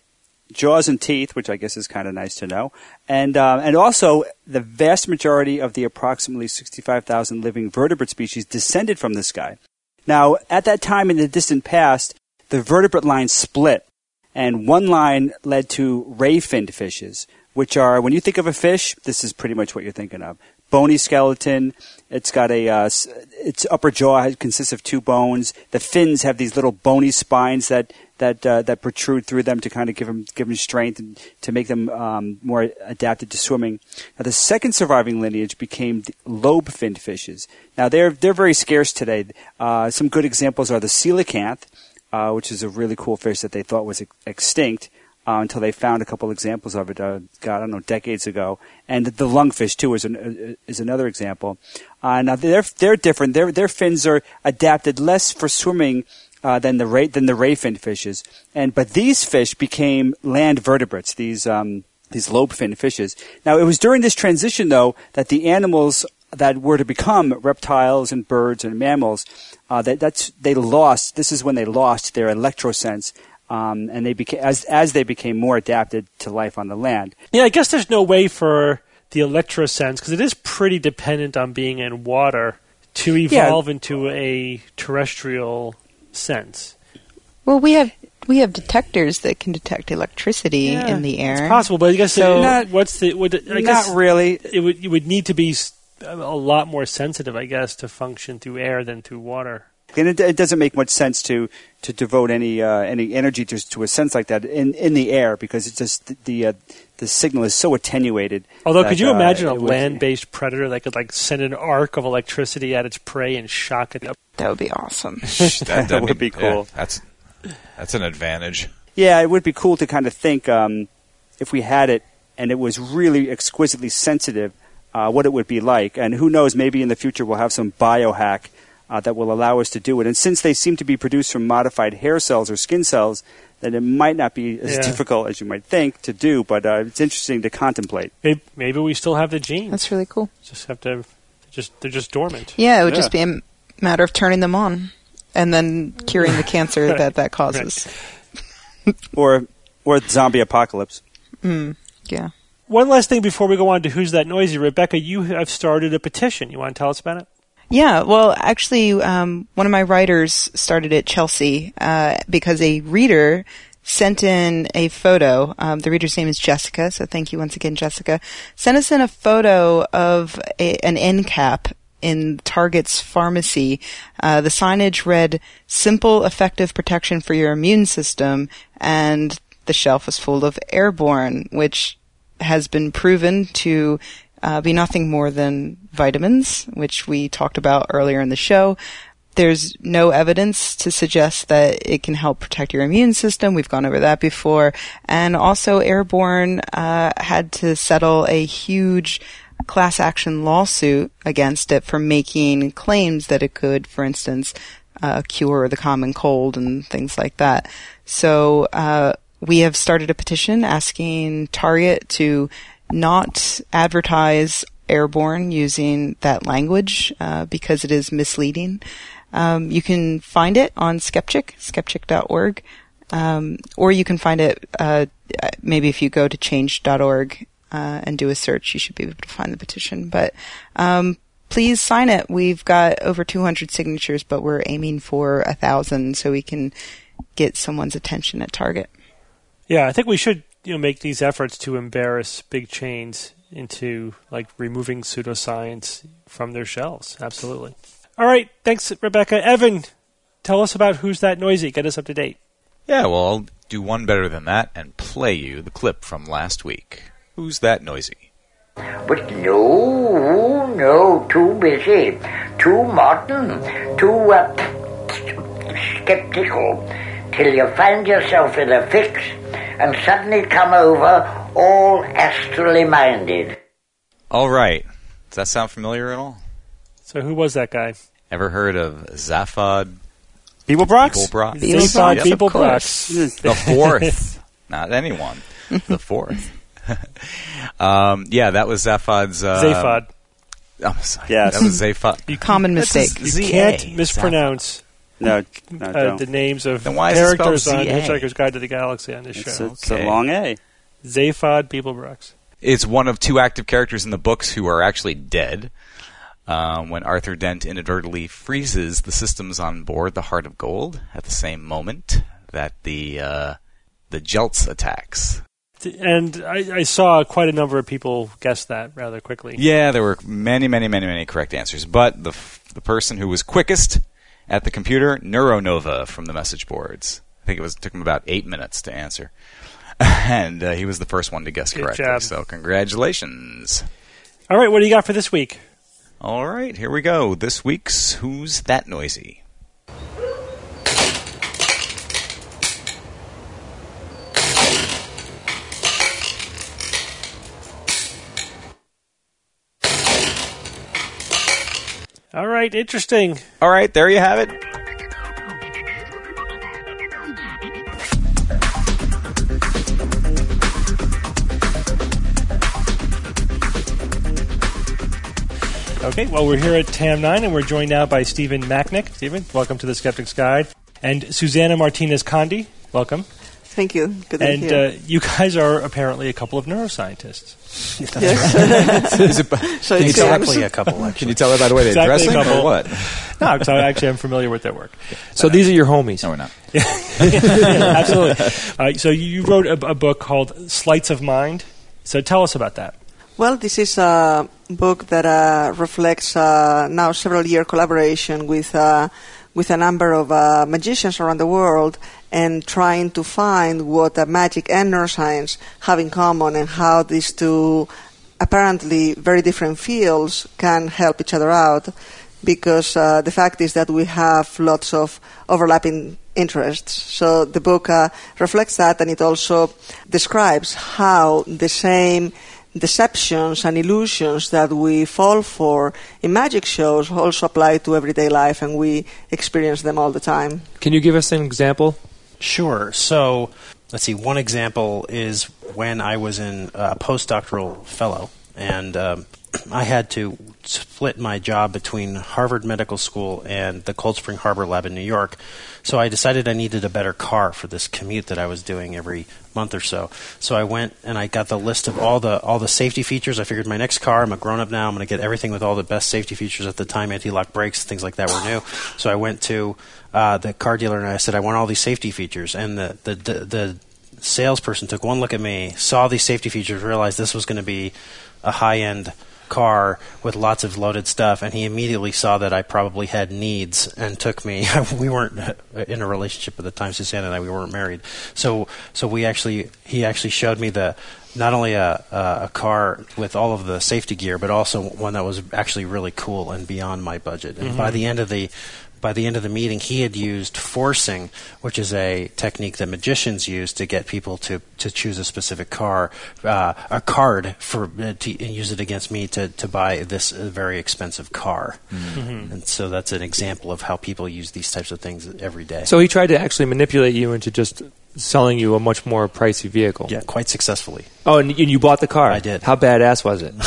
jaws and teeth, which I guess is kind of nice to know, and uh, and also the vast majority of the approximately sixty-five thousand living vertebrate species descended from this guy. Now, at that time in the distant past, the vertebrate line split, and one line led to ray-finned fishes, which are, when you think of a fish, this is pretty much what you're thinking of. Bony skeleton. It's got a uh, its upper jaw consists of two bones. The fins have these little bony spines that that uh, that protrude through them to kind of give them give them strength and to make them um, more adapted to swimming. Now, the second surviving lineage became lobe-finned fishes. Now, they're they're very scarce today. Uh, some good examples are the coelacanth, uh, which is a really cool fish that they thought was ex- extinct. Uh, until they found a couple examples of it, uh, God, I don't know, decades ago. And the lungfish, too, is, an, uh, is another example. Uh, now, they're, they're different. Their, their fins are adapted less for swimming uh, than the ray, than the ray-finned fishes. And, but these fish became land vertebrates, these, um, these lobe-finned fishes. Now, it was during this transition, though, that the animals that were to become reptiles and birds and mammals, uh, that, that's, they lost, this is when they lost their electrosense. Um, and they became as as they became more adapted to life on the land. Yeah, I guess there's no way for the electrosense, because it is pretty dependent on being in water, to evolve yeah. into a terrestrial sense. Well, we have we have detectors that can detect electricity yeah, in the air. It's possible, but I guess so it, not, what's the? Would, I not guess really. It would you would need to be a lot more sensitive, I guess, to function through air than through water. And it, it doesn't make much sense to, to devote any uh, any energy to, to a sense like that in, in the air, because it's just the uh, the signal is so attenuated. Although, that, could you uh, imagine a would, land-based predator that could like send an arc of electricity at its prey and shock it up? That would be awesome. that, that would be cool. Yeah, that's that's an advantage. Yeah, it would be cool to kind of think um, if we had it and it was really exquisitely sensitive, uh, what it would be like. And who knows, maybe in the future we'll have some biohack Uh, that will allow us to do it. And since they seem to be produced from modified hair cells or skin cells, then it might not be as yeah. difficult as you might think to do, but uh, it's interesting to contemplate. Maybe, maybe we still have the genes. That's really cool. Just have to, just they're just dormant. Yeah, it would Yeah. just be a matter of turning them on and then curing the cancer that that causes. or or zombie apocalypse. Mm, yeah. One last thing before we go on to Who's That Noisy? Rebecca, you have started a petition. You want to tell us about it? Yeah, well, actually, um, one of my writers started at Chelsea uh, because a reader sent in a photo. Um, the reader's name is Jessica, so thank you once again, Jessica. Sent us in a photo of a, an end cap in Target's pharmacy. Uh, the signage read, "Simple, effective protection for your immune system," and the shelf was full of Airborne, which has been proven to Uh, be nothing more than vitamins, which we talked about earlier in the show. There's no evidence to suggest that it can help protect your immune system. We've gone over that before. And also, Airborne uh, had to settle a huge class action lawsuit against it for making claims that it could, for instance, uh, cure the common cold and things like that. So uh, we have started a petition asking Target to not advertise Airborne using that language uh, because it is misleading. Um, you can find it on Skeptic, skeptic dot org, um, or you can find it uh, maybe if you go to change dot org uh, and do a search, you should be able to find the petition. But um, please sign it. We've got over two hundred signatures, but we're aiming for a thousand so we can get someone's attention at Target. Yeah, I think we should you know, make these efforts to embarrass big chains into like removing pseudoscience from their shelves. Absolutely. All right. Thanks, Rebecca. Evan, tell us about Who's That Noisy? Get us up to date. Yeah, well, I'll do one better than that and play you the clip from last week. Who's That Noisy? But no, no, too busy, too modern, too uh, skeptical, till you find yourself in a fix and suddenly come over all astrally minded. All right. Does that sound familiar at all? So who was that guy? Ever heard of Zaphod Beeblebrox? Beeblebrox? Zaphod Yes, Beeblebrox. The fourth. Not anyone. The fourth. um, yeah, that was Zaphod's... Uh, Zaphod. I'm sorry. Yes. That was Zaphod. Common mistake. You can't mispronounce. No, no uh, don't. the names of Then why is it characters spelled on Z A? Hitchhiker's Guide to the Galaxy on this It's, show. a, it's a Okay. long A. Zaphod Beeblebrox. It's one of two active characters in the books who are actually dead. Um, when Arthur Dent inadvertently freezes the systems on board the Heart of Gold at the same moment that the uh, the Jeltz attacks. And I, I saw quite a number of people guess that rather quickly. Yeah, there were many, many, many, many correct answers. But the f- the person who was quickest at the computer, Neuronova from the message boards. I think it was took him about eight minutes to answer. And uh, he was the first one to guess Good correctly. job. So congratulations. All right, what do you got for this week? All right, here we go. This week's Who's That Noisy? All right, interesting. All right, there you have it. Okay, well, we're here at T A M nine, and we're joined now by Stephen Macknick. Stephen, welcome to the Skeptic's Guide. And Susanna Martinez-Condi, welcome. Thank you. Good to be And here. uh, you guys are apparently a couple of neuroscientists. Yes. Is it, So it Exactly seems- a couple, actually. can you tell her by the way they're Exactly a dressing couple. or what? No, so actually I'm familiar with their work. So these are your homies. No, we're not. Yeah, absolutely. Uh, so you wrote a, a book called Sleights of Mind. So tell us about that. Well, this is a book that uh, reflects uh, now several year collaboration with uh, with a number of uh, magicians around the world, and trying to find what uh, magic and neuroscience have in common, and how these two apparently very different fields can help each other out. Because uh, the fact is that we have lots of overlapping interests. So the book uh, reflects that, and it also describes how the same deceptions and illusions that we fall for in magic shows also apply to everyday life, and we experience them all the time. Can you give us an example? Sure. So, let's see. One example is when I was in a postdoctoral fellow, and um, I had to split my job between Harvard Medical School and the Cold Spring Harbor Lab in New York. So I decided I needed a better car for this commute that I was doing every month or so. So I went and I got the list of all the all the safety features. I figured my next car, I'm a grown-up now, I'm going to get everything with all the best safety features at the time. Anti-lock brakes, things like that were new. So I went to uh, the car dealer and I said, I want all these safety features. And the the, the, the salesperson took one look at me, saw these safety features, realized this was going to be a high-end car with lots of loaded stuff, and he immediately saw that I probably had needs and took me. We weren't in a relationship at the time, Susanna and I. We weren't married, so so we actually he actually showed me the not only a a car with all of the safety gear, but also one that was actually really cool and beyond my budget. And mm-hmm. by the end of the By the end of the meeting, he had used forcing, which is a technique that magicians use to get people to, to choose a specific car, uh, a card for uh, to, and use it against me to, to buy this uh, very expensive car. Mm-hmm. And so that's an example of how people use these types of things every day. So he tried to actually manipulate you into just selling you a much more pricey vehicle. Yeah, quite successfully. Oh, and, and you bought the car? I did. How badass was it?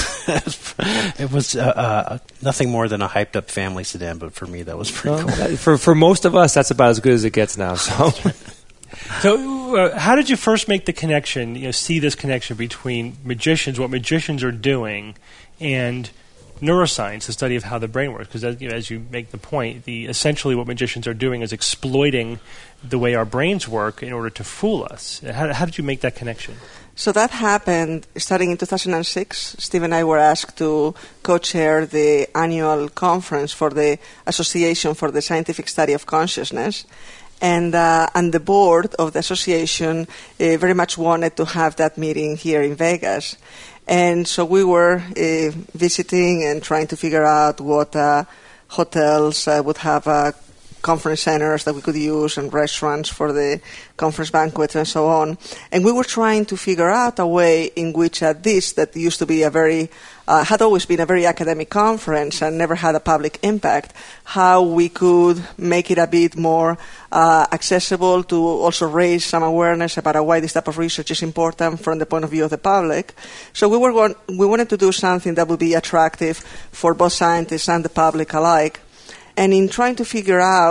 It was uh, uh, nothing more than a hyped-up family sedan, but for me that was pretty Well, cool. that- for for most of us, that's about as good as it gets now. So, So, uh, how did you first make the connection? You know, see this connection between magicians, what magicians are doing, and neuroscience, the study of how the brain works. Because, you know, as you make the point, the essentially what magicians are doing is exploiting the way our brains work in order to fool us. How, how did you make that connection? So that happened starting in two thousand six. Steve and I were asked to co-chair the annual conference for the Association for the Scientific Study of Consciousness. And, uh, and the board of the association uh, very much wanted to have that meeting here in Vegas. And so we were uh, visiting and trying to figure out what uh, hotels uh, would have uh, conference centers that we could use and restaurants for the conference banquets and so on. And we were trying to figure out a way in which uh, this, that used to be a very, uh, had always been a very academic conference and never had a public impact, how we could make it a bit more uh, accessible to also raise some awareness about uh, why this type of research is important from the point of view of the public. So we were going, we wanted to do something that would be attractive for both scientists and the public alike. And in trying to figure out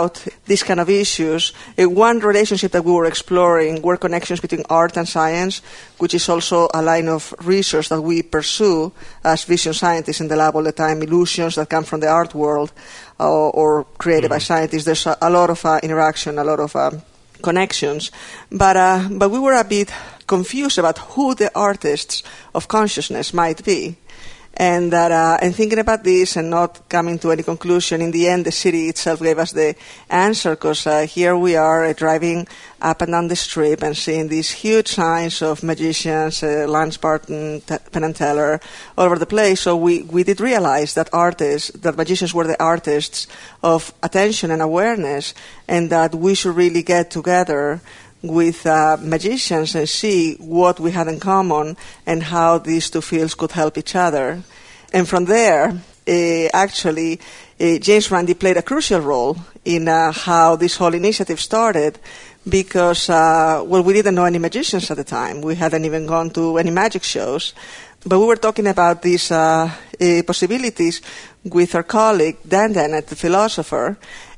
these kind of issues. Uh, one relationship that we were exploring were connections between art and science, which is also a line of research that we pursue as vision scientists in the lab all the time, illusions that come from the art world uh, or created mm-hmm. by scientists. There's a, a lot of uh, interaction, a lot of uh, connections. But, uh, but we were a bit confused about who the artists of consciousness might be. And that, uh, and thinking about this and not coming to any conclusion, in the end, the city itself gave us the answer, because uh, here we are uh, driving up and down the strip and seeing these huge signs of magicians, uh, Lance Barton, T- Penn and Teller, all over the place. So we, we did realize that artists, that magicians were the artists of attention and awareness, and that we should really get together with uh, magicians and see what we had in common and how these two fields could help each other. And from there, uh, actually, uh, James Randi played a crucial role in uh, how this whole initiative started, because, uh, well, we didn't know any magicians at the time. We hadn't even gone to any magic shows. But we were talking about these uh, uh, possibilities with our colleague, Dan Dennett, the philosopher,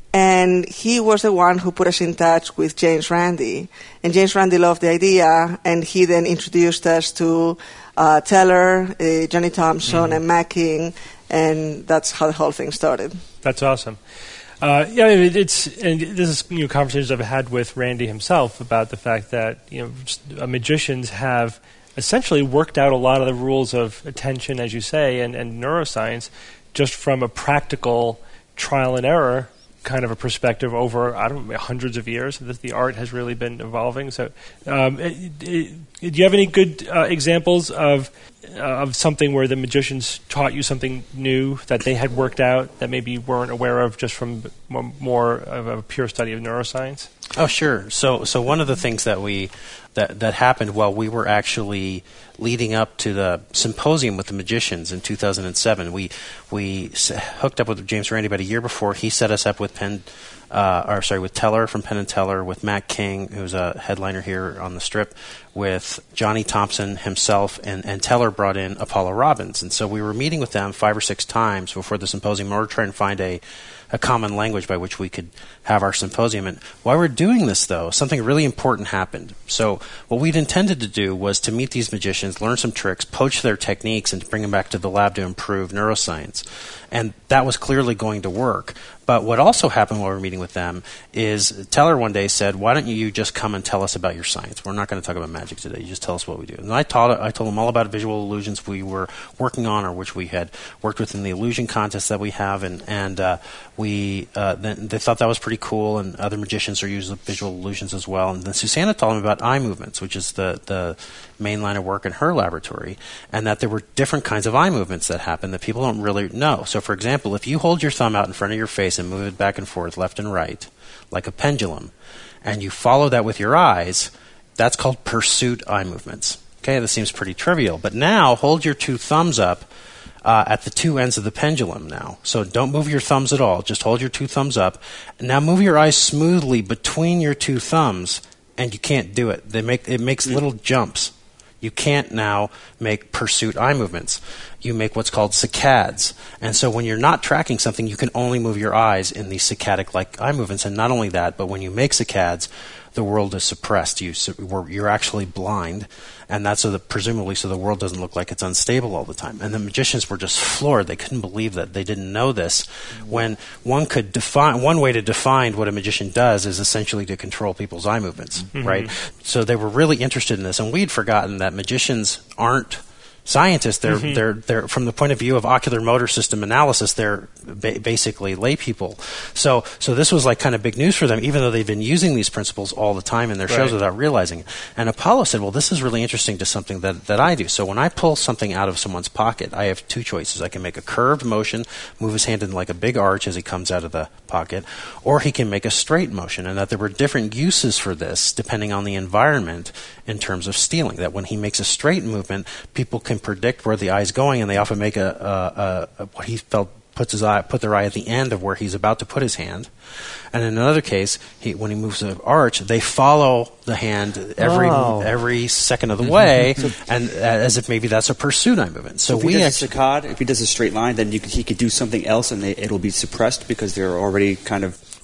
and he was the one who put us in touch with James Randi. And James Randi loved the idea, and he then introduced us to uh, Teller, uh, Johnny Thompson, mm-hmm. and Mac King, and that's how the whole thing started. That's awesome. Uh, yeah, I mean, it's and this is you know conversations I've had with Randi himself about the fact that you know magicians have essentially worked out a lot of the rules of attention, as you say, and, and neuroscience, just from a practical trial and error kind of a perspective over, I don't know, hundreds of years that the art has really been evolving. So um, it, it, do you have any good uh, examples of uh, of something where the magicians taught you something new that they had worked out that maybe you weren't aware of just from more of a pure study of neuroscience? Oh, sure. So so one of the things that we that that happened while we were actually leading up to the symposium with the magicians in two thousand seven, we we hooked up with James Randi about a year before. He set us up with Penn, uh, or sorry, with Teller from Penn and Teller, with Mac King, who's a headliner here on the Strip, with Johnny Thompson himself, and, and Teller brought in Apollo Robbins. And so we were meeting with them five or six times before the symposium in order to try and find a a common language by which we could have our symposium. And while we're doing this, though, something really important happened. So what we'd intended to do was to meet these magicians, learn some tricks, poach their techniques, and to bring them back to the lab to improve neuroscience. And that was clearly going to work. But what also happened while we were meeting with them is Teller one day said, why don't you just come and tell us about your science? We're not going to talk about magic today. You just tell us what we do. And I, taught, I told them all about visual illusions we were working on, or which we had worked with in the illusion contest that we have. And, and uh, we uh, then they thought that was pretty cool, and other magicians are using visual illusions as well. And then Susanna told them about eye movements, which is the, the main line of work in her laboratory, and that there were different kinds of eye movements that happen that people don't really know. So, for example, if you hold your thumb out in front of your face and move it back and forth, left and right, like a pendulum, and you follow that with your eyes, that's called pursuit eye movements. Okay, this seems pretty trivial, but now hold your two thumbs up uh, at the two ends of the pendulum now. So don't move your thumbs at all, just hold your two thumbs up. Now move your eyes smoothly between your two thumbs, and you can't do it. They make it makes little jumps. You can't now make pursuit eye movements. You make what's called saccades. And so when you're not tracking something, you can only move your eyes in these saccadic-like eye movements. And not only that, but when you make saccades, the world is suppressed. You, you're actually blind, and that's so that presumably so the world doesn't look like it's unstable all the time. And the magicians were just floored. They couldn't believe that. They didn't know this. When one could define, one way to define what a magician does is essentially to control people's eye movements, mm-hmm. right? So they were really interested in this, and we'd forgotten that magicians aren't scientists. They're mm-hmm. they're they're from the point of view of ocular motor system analysis, they're ba- basically lay people. So so this was like kind of big news for them, even though they've been using these principles all the time in their right. shows without realizing it. And Apollo said, well, this is really interesting to something that, that I do. So when I pull something out of someone's pocket, I have two choices. I can make a curved motion, move his hand in like a big arch as he comes out of the pocket, or he can make a straight motion, and that there were different uses for this depending on the environment in terms of stealing. That when he makes a straight movement, people can predict where the eye is going, and they often make a, a, a what he felt puts his eye put their eye at the end of where he's about to put his hand. And in another case, he, when he moves the arch, they follow the hand every oh. every second of the way, so, and uh, as if maybe that's a pursuit eye movement. So, so if we he does actually, a saccade, if he does a straight line, then you could, he could do something else, and they, it'll be suppressed because they're already kind of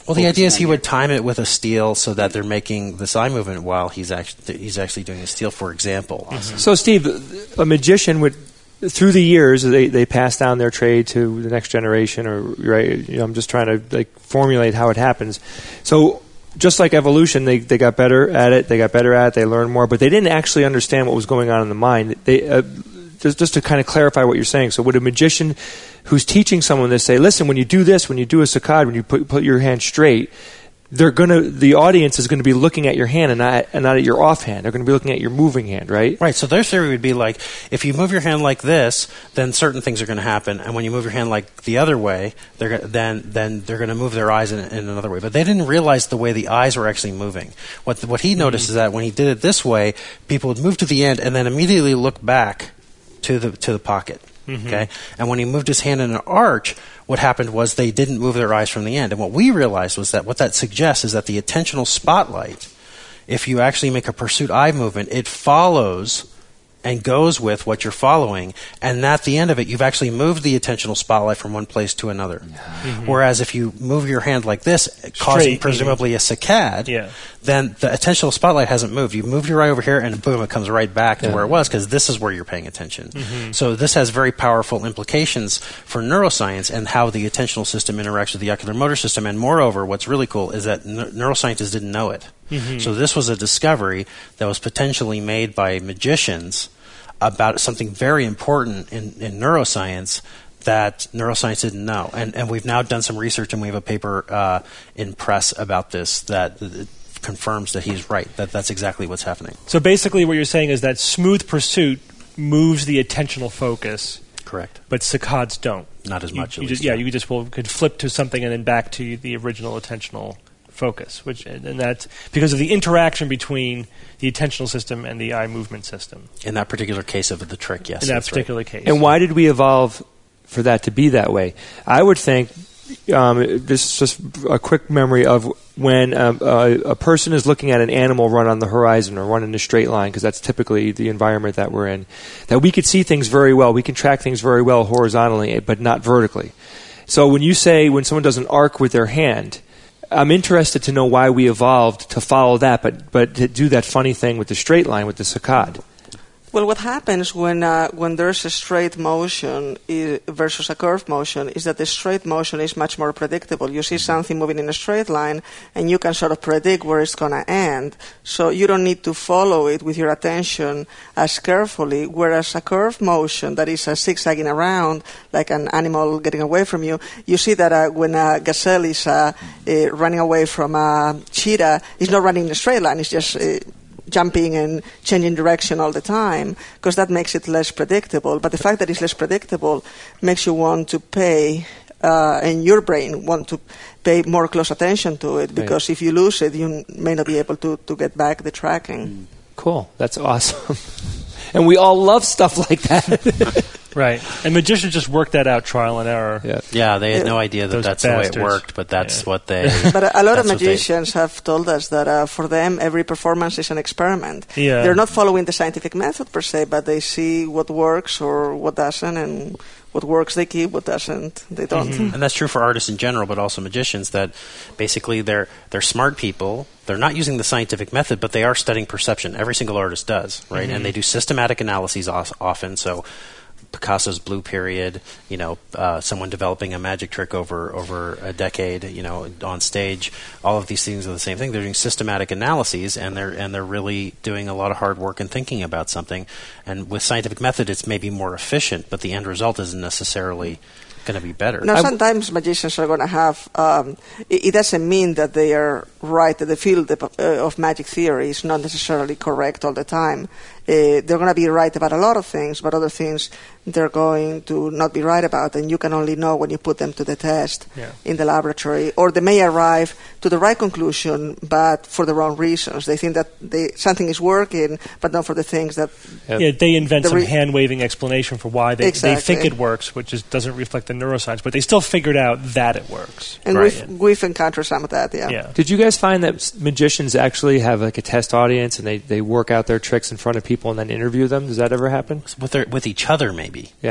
Well, the idea is he on would time it with a steel so that they're making this eye movement while he's actually he's actually doing the steel, for example. Mm-hmm. So, Steve, a magician would, through the years, they they pass down their trade to the next generation, or right? You know, I'm just trying to like formulate how it happens. So, just like evolution, they they got better at it, they got better at it, they learned more, but they didn't actually understand what was going on in the mind. They uh, just just to kind of clarify what you're saying. So, would a magician who's teaching someone this say, listen, when you do this, when you do a saccade, when you put put your hand straight, they're gonna the audience is gonna be looking at your hand and not and not at your offhand. They're gonna be looking at your moving hand, right? Right. So their theory would be like, if you move your hand like this, then certain things are going to happen, and when you move your hand like the other way, they're go- then then they're going to move their eyes in, in another way. But they didn't realize the way the eyes were actually moving. What what he noticed mm-hmm. is that when he did it this way, people would move to the end and then immediately look back to the to the pocket. Mm-hmm. Okay, and when he moved his hand in an arch, what happened was they didn't move their eyes from the end. And what we realized was that what that suggests is that the attentional spotlight, if you actually make a pursuit eye movement, it follows and goes with what you're following, and at the end of it, you've actually moved the attentional spotlight from one place to another. Mm-hmm. Whereas if you move your hand like this, causing Straight, presumably a saccade, yeah. then the attentional spotlight hasn't moved. You've moved your eye over here, and boom, it comes right back yeah. to where it was, because this is where you're paying attention. Mm-hmm. So this has very powerful implications for neuroscience and how the attentional system interacts with the ocular motor system. And moreover, what's really cool is that ne- neuroscientists didn't know it. Mm-hmm. So this was a discovery that was potentially made by magicians about something very important in, in neuroscience that neuroscience didn't know. And, and we've now done some research, and we have a paper uh, in press about this that, that confirms that he's right, that that's exactly what's happening. So basically what you're saying is that smooth pursuit moves the attentional focus. Correct. But saccades don't. Not as you, much. You at just, least, yeah, you just will could flip to something and then back to the original attentional focus, which and that's because of the interaction between the attentional system and the eye movement system. In that particular case of the trick, yes. In that that's particular right. case. And why did we evolve for that to be that way? I would think um, this is just a quick memory of when um, a, a person is looking at an animal run on the horizon or run in a straight line, because that's typically the environment that we're in, that we could see things very well. We can track things very well horizontally, but not vertically. So when you say when someone does an arc with their hand, I'm interested to know why we evolved to follow that, but but to do that funny thing with the straight line, with the saccade. Well, what happens when uh, when there's a straight motion I- versus a curved motion is that the straight motion is much more predictable. You see something moving in a straight line, and you can sort of predict where it's going to end. So you don't need to follow it with your attention as carefully, whereas a curved motion that is a zigzagging around, like an animal getting away from you, you see that uh, when a gazelle is uh, uh, running away from a cheetah, it's not running in a straight line, it's just Uh, jumping and changing direction all the time, because that makes it less predictable. But the fact that it's less predictable makes you want to pay, uh, and your brain want to pay more close attention to it, because right. if you lose it, you may not be able to, to get back the tracking. Cool. That's awesome. And we all love stuff like that. Right. And magicians just worked that out, trial and error. Yeah, yeah they had yeah. no idea that Those that's bastards. the way it worked, but that's yeah. what they... But a, a lot of magicians have told us that uh, for them, every performance is an experiment. Yeah. They're not following the scientific method per se, but they see what works or what doesn't, and what works they keep, what doesn't they don't. Mm-hmm. And that's true for artists in general, but also magicians, that basically they're they're smart people. They're not using the scientific method, but they are studying perception. Every single artist does, right? Mm-hmm. And they do systematic analyses often, so Picasso's Blue Period, you know, uh, someone developing a magic trick over, over a decade, you know, on stage. All of these things are the same thing. They're doing systematic analyses, and they're and they're really doing a lot of hard work and thinking about something. And with scientific method, it's maybe more efficient, but the end result isn't necessarily going to be better. Now, sometimes magicians are going to have. Um, it, it doesn't mean that they are right. That the field of, uh, of magic theory is not necessarily correct all the time. Uh, they're going to be right about a lot of things, but other things they're going to not be right about, and you can only know when you put them to the test yeah. in the laboratory. Or they may arrive to the right conclusion, but for the wrong reasons. They think that they, something is working, but not for the things that... Yeah, they invent the some re- hand-waving explanation for why they, exactly. they think it works, which is, doesn't reflect the neuroscience, but they still figured out that it works. And right. we've, we've encountered some of that, yeah. yeah. Did you guys find that magicians actually have like a test audience, and they, they work out their tricks in front of people and then interview them? Does that ever happen? With their, with each other, maybe. Yeah.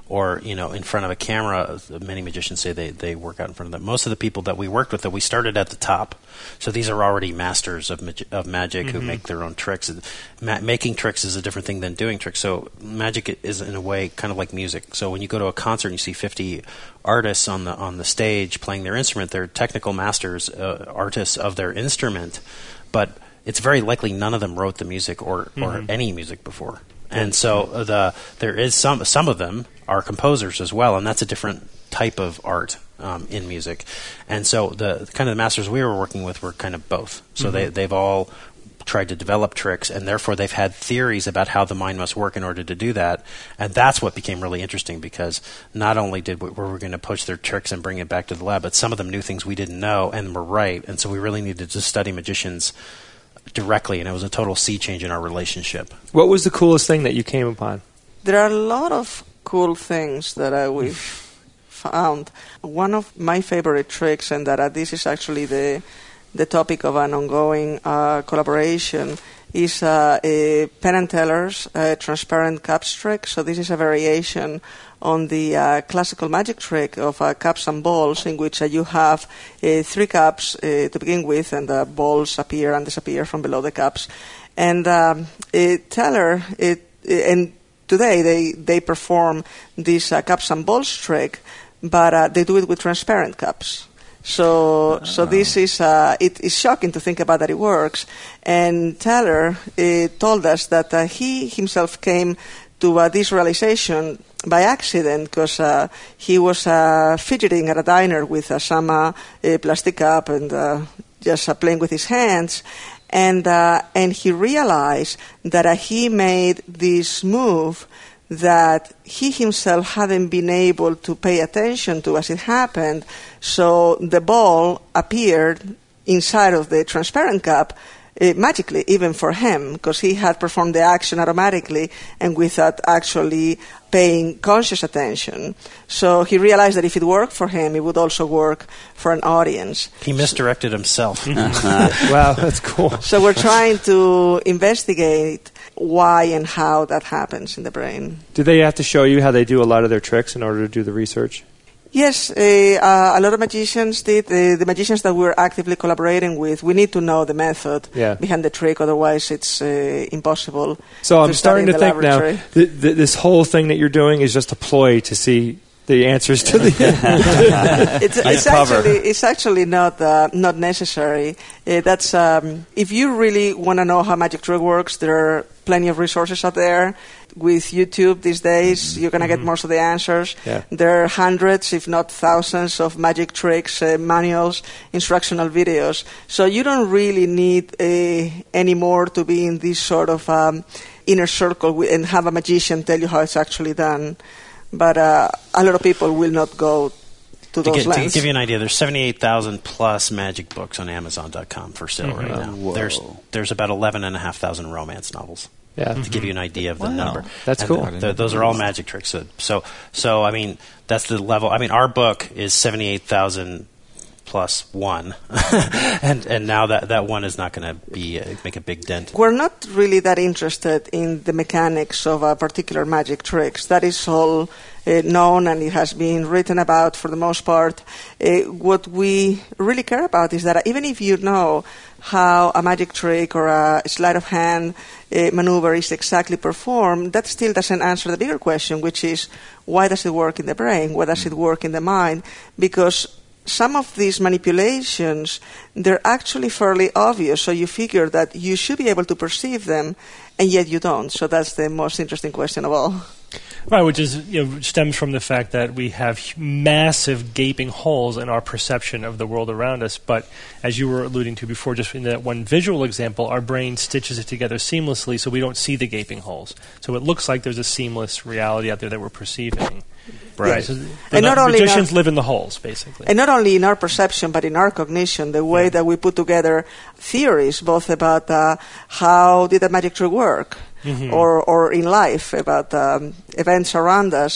or, you know, in front of a camera. Many magicians say they, they work out in front of them. Most of the people that we worked with, that we started at the top. So these are already masters of magi- of magic mm-hmm. who make their own tricks. Ma- making tricks is a different thing than doing tricks. So magic is, in a way, kind of like music. So when you go to a concert and you see fifty artists on the on the stage playing their instrument, they're technical masters, uh, artists of their instrument, but it's very likely none of them wrote the music or, or mm-hmm. any music before. And so the there is some some of them are composers as well, and that's a different type of art um, in music. And so the kind of the masters we were working with were kind of both. So mm-hmm. they they've all tried to develop tricks, and therefore they've had theories about how the mind must work in order to do that. And that's what became really interesting, because not only did we, were we going to poach their tricks and bring it back to the lab, but some of them knew things we didn't know and were right. And so we really needed to study magicians directly, and it was a total sea change in our relationship. What was the coolest thing that you came upon? There are a lot of cool things that uh, we've found. One of my favorite tricks, and that uh, this is actually the the topic of an ongoing uh, collaboration, is uh, a Penn and Teller's uh, transparent cups trick. So this is a variation on the uh, classical magic trick of uh, cups and balls, in which uh, you have uh, three cups uh, to begin with, and the balls appear and disappear from below the cups. And um, uh, Teller, it, and today they, they perform this uh, cups and balls trick, but uh, they do it with transparent cups. So, so this is uh, it is shocking to think about that it works. And Teller uh, told us that uh, he himself came to uh, this realization by accident, because uh, he was uh, fidgeting at a diner with uh, some uh, plastic cup and uh, just uh, playing with his hands, and uh, and he realized that uh, he made this move that he himself hadn't been able to pay attention to as it happened. So the ball appeared inside of the transparent cup uh, magically, even for him, because he had performed the action automatically and without actually paying conscious attention. So he realized that if it worked for him, it would also work for an audience. He misdirected himself. Wow, that's cool. So we're trying to investigate why and how that happens in the brain. Do they have to show you how they do a lot of their tricks in order to do the research? Yes, uh, uh, a lot of magicians did. Uh, the magicians that we're actively collaborating with, we need to know the method yeah. behind the trick, otherwise it's uh, impossible. So to I'm starting to think laboratory. now, th- th- this whole thing that you're doing is just a ploy to see the answers to the it's, it's actually it's actually not uh, not necessary. Uh, that's um, if you really want to know how magic trick works, there are plenty of resources out there. With YouTube these days, you're going to get mm-hmm. most of the answers. Yeah. There are hundreds, if not thousands, of magic tricks, uh, manuals, instructional videos. So you don't really need uh, anymore to be in this sort of um, inner circle w- and have a magician tell you how it's actually done. But uh, a lot of people will not go to, to those get, lengths. To give you an idea, there's seventy-eight thousand plus magic books on Amazon dot com for sale Mm-hmm. right now. Whoa. There's there's about eleven and a half thousand romance novels. Yeah. To give you an idea of the Wow. number. That's and cool. The, the, those are all magic tricks. So, so, so, I mean, that's the level. I mean, our book is seventy-eight thousand plus one, and and now that that one is not going to be uh, make a big dent. We're not really that interested in the mechanics of a particular magic tricks. That is all uh, known, and it has been written about for the most part. Uh, what we really care about is that even if you know how a magic trick or a sleight of hand uh, maneuver is exactly performed, that still doesn't answer the bigger question, which is, why does it work in the brain? Why does it work in the mind? Because some of these manipulations, they're actually fairly obvious, so you figure that you should be able to perceive them, and yet you don't. So that's the most interesting question of all. Right, which is you know, stems from the fact that we have massive gaping holes in our perception of the world around us. But as you were alluding to before, just in that one visual example, our brain stitches it together seamlessly, so we don't see the gaping holes. So it looks like there's a seamless reality out there that we're perceiving. Right. Yes. So And not only magicians in our- live in the holes, basically. And not only in our perception, but in our cognition, the way Yeah. that we put together theories, both about uh, how did a magic trick work, Mhm. or, or in life, about um, events around us,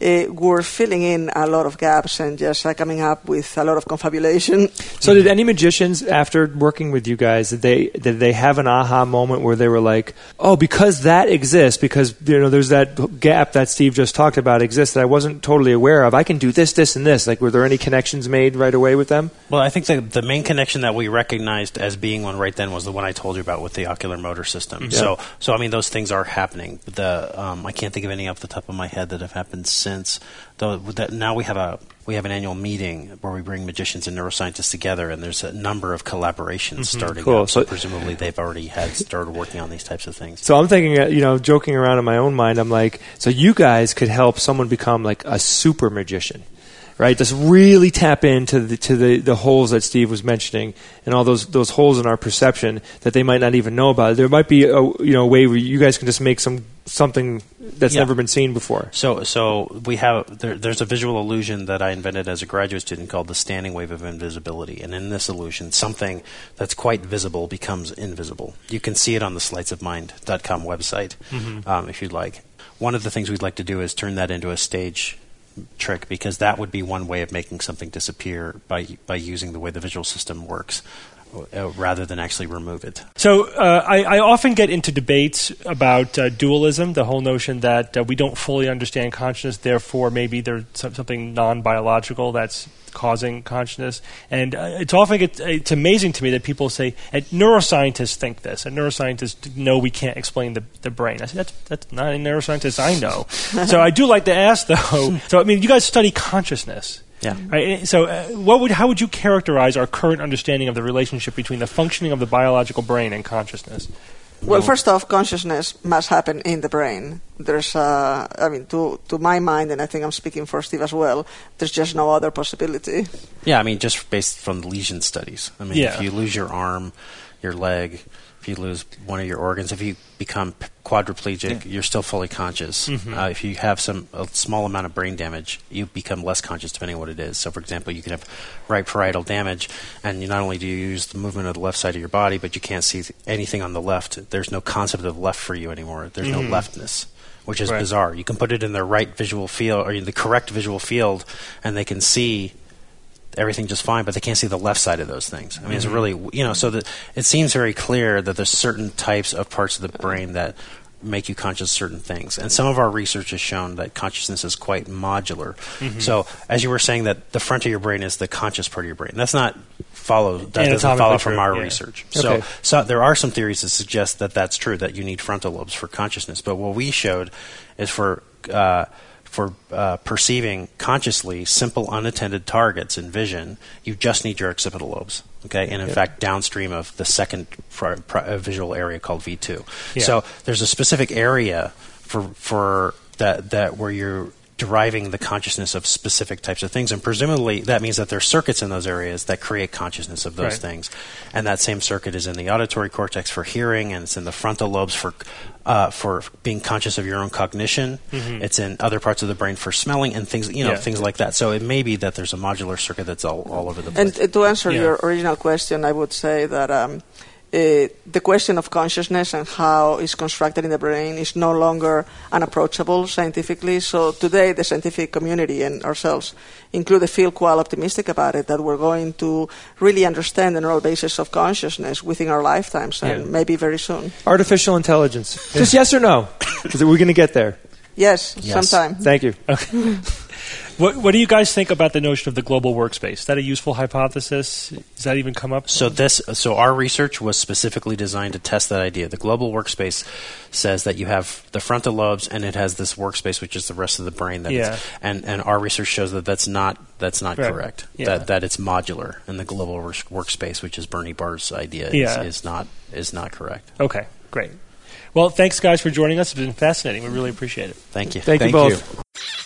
uh, were filling in a lot of gaps and just uh, coming up with a lot of confabulation. So did any magicians, after working with you guys, did they did they have an aha moment where they were like, oh, because that exists, because you know there's that gap that Steve just talked about exists that I wasn't totally aware of, I can do this, this, and this. Like, were there any connections made right away with them? Well, I think the, the main connection that we recognized as being one right then was the one I told you about with the ocular motor system. Mm-hmm. So, so I mean, those things are happening. The um, I can't think of any off the top of my head that have happened since. Though that now we have a we have an annual meeting where we bring magicians and neuroscientists together, and there's a number of collaborations mm-hmm. starting cool. up. So, so presumably they've already had started working on these types of things. So I'm thinking, uh, you know, joking around in my own mind, I'm like, so you guys could help someone become like a super magician. Right, just really tap into the to the, the holes that Steve was mentioning, and all those those holes in our perception that they might not even know about. There might be a you know a way where you guys can just make some something that's yeah. never been seen before. So so we have there, there's a visual illusion that I invented as a graduate student called the standing wave of invisibility, and in this illusion, something that's quite visible becomes invisible. You can see it on the sleights of mind dot com website mm-hmm. um, if you'd like. One of the things we'd like to do is turn that into a stage trick, because that would be one way of making something disappear by by using the way the visual system works, uh, rather than actually remove it. So uh, I, I often get into debates about uh, dualism, the whole notion that uh, we don't fully understand consciousness, therefore maybe there's something non-biological that's causing consciousness. And uh, it's often get, it's amazing to me that people say, and neuroscientists think this, and neuroscientists know we can't explain the, the brain. I say, that's, that's not a neuroscientist I know. So I do like to ask, though, so I mean, you guys study consciousness. Yeah. Right. So, uh, what would how would you characterize our current understanding of the relationship between the functioning of the biological brain and consciousness? Well, first off, consciousness must happen in the brain. There's, uh, I mean, to to my mind, and I think I'm speaking for Steve as well, there's just no other possibility. Yeah, I mean, just based from the lesion studies. I mean, yeah. if you lose your arm, your leg, if you lose one of your organs, if you become quadriplegic, yeah. you're still fully conscious. Mm-hmm. Uh, if you have some a small amount of brain damage, you become less conscious depending on what it is. So, for example, you can have right parietal damage, and you not only do you use the movement of the left side of your body, but you can't see anything on the left. There's no concept of left for you anymore. There's mm-hmm. no leftness, which is right. bizarre. You can put it in the right visual field, or in the correct visual field, and they can see everything just fine, but they can't see the left side of those things. I mean, mm-hmm. it's really, you know, so that it seems very clear that there's certain types of parts of the brain that make you conscious of certain things. And some of our research has shown that consciousness is quite modular. Mm-hmm. So, as you were saying, that the front of your brain is the conscious part of your brain. That's not follow. That doesn't follow from our yeah. research. Okay. So, so there are some theories that suggest that that's true, that you need frontal lobes for consciousness. But what we showed is for uh, for uh, perceiving consciously simple unattended targets in vision, you just need your occipital lobes. Okay, and in yeah. fact, downstream of the second pr- pr- visual area called V two. Yeah. So there's a specific area for for that that where you're deriving the consciousness of specific types of things, and presumably that means that there's circuits in those areas that create consciousness of those right. things. And that same circuit is in the auditory cortex for hearing, and it's in the frontal lobes for uh, for being conscious of your own cognition. Mm-hmm. It's in other parts of the brain for smelling and things, you know, yeah. things like that. So it may be that there's a modular circuit that's all, all over the place. And uh, to answer yeah. your original question, I would say that um, Uh, the question of consciousness and how it's constructed in the brain is no longer unapproachable scientifically. So today, the scientific community and ourselves include feel quite optimistic about it, that we're going to really understand the neural basis of consciousness within our lifetimes, and yeah. maybe very soon. Artificial intelligence. Yeah. Just yes or no? Because we're going to get there. Yes, yes, sometime. Thank you. Okay. What, what do you guys think about the notion of the global workspace? Is that a useful hypothesis? Does that even come up? So this, so our research was specifically designed to test that idea. The global workspace says that you have the frontal lobes, and it has this workspace, which is the rest of the brain. That yeah. is, and and our research shows that that's not that's not right. correct. Yeah. That that it's modular, and the global work- workspace, which is Bernie Barr's idea, yeah. is, is not is not correct. Okay, great. Well, thanks guys for joining us. It's been fascinating. We really appreciate it. Thank you. Thank, Thank you both. You.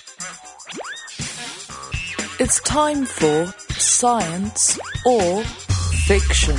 It's time for Science or Fiction.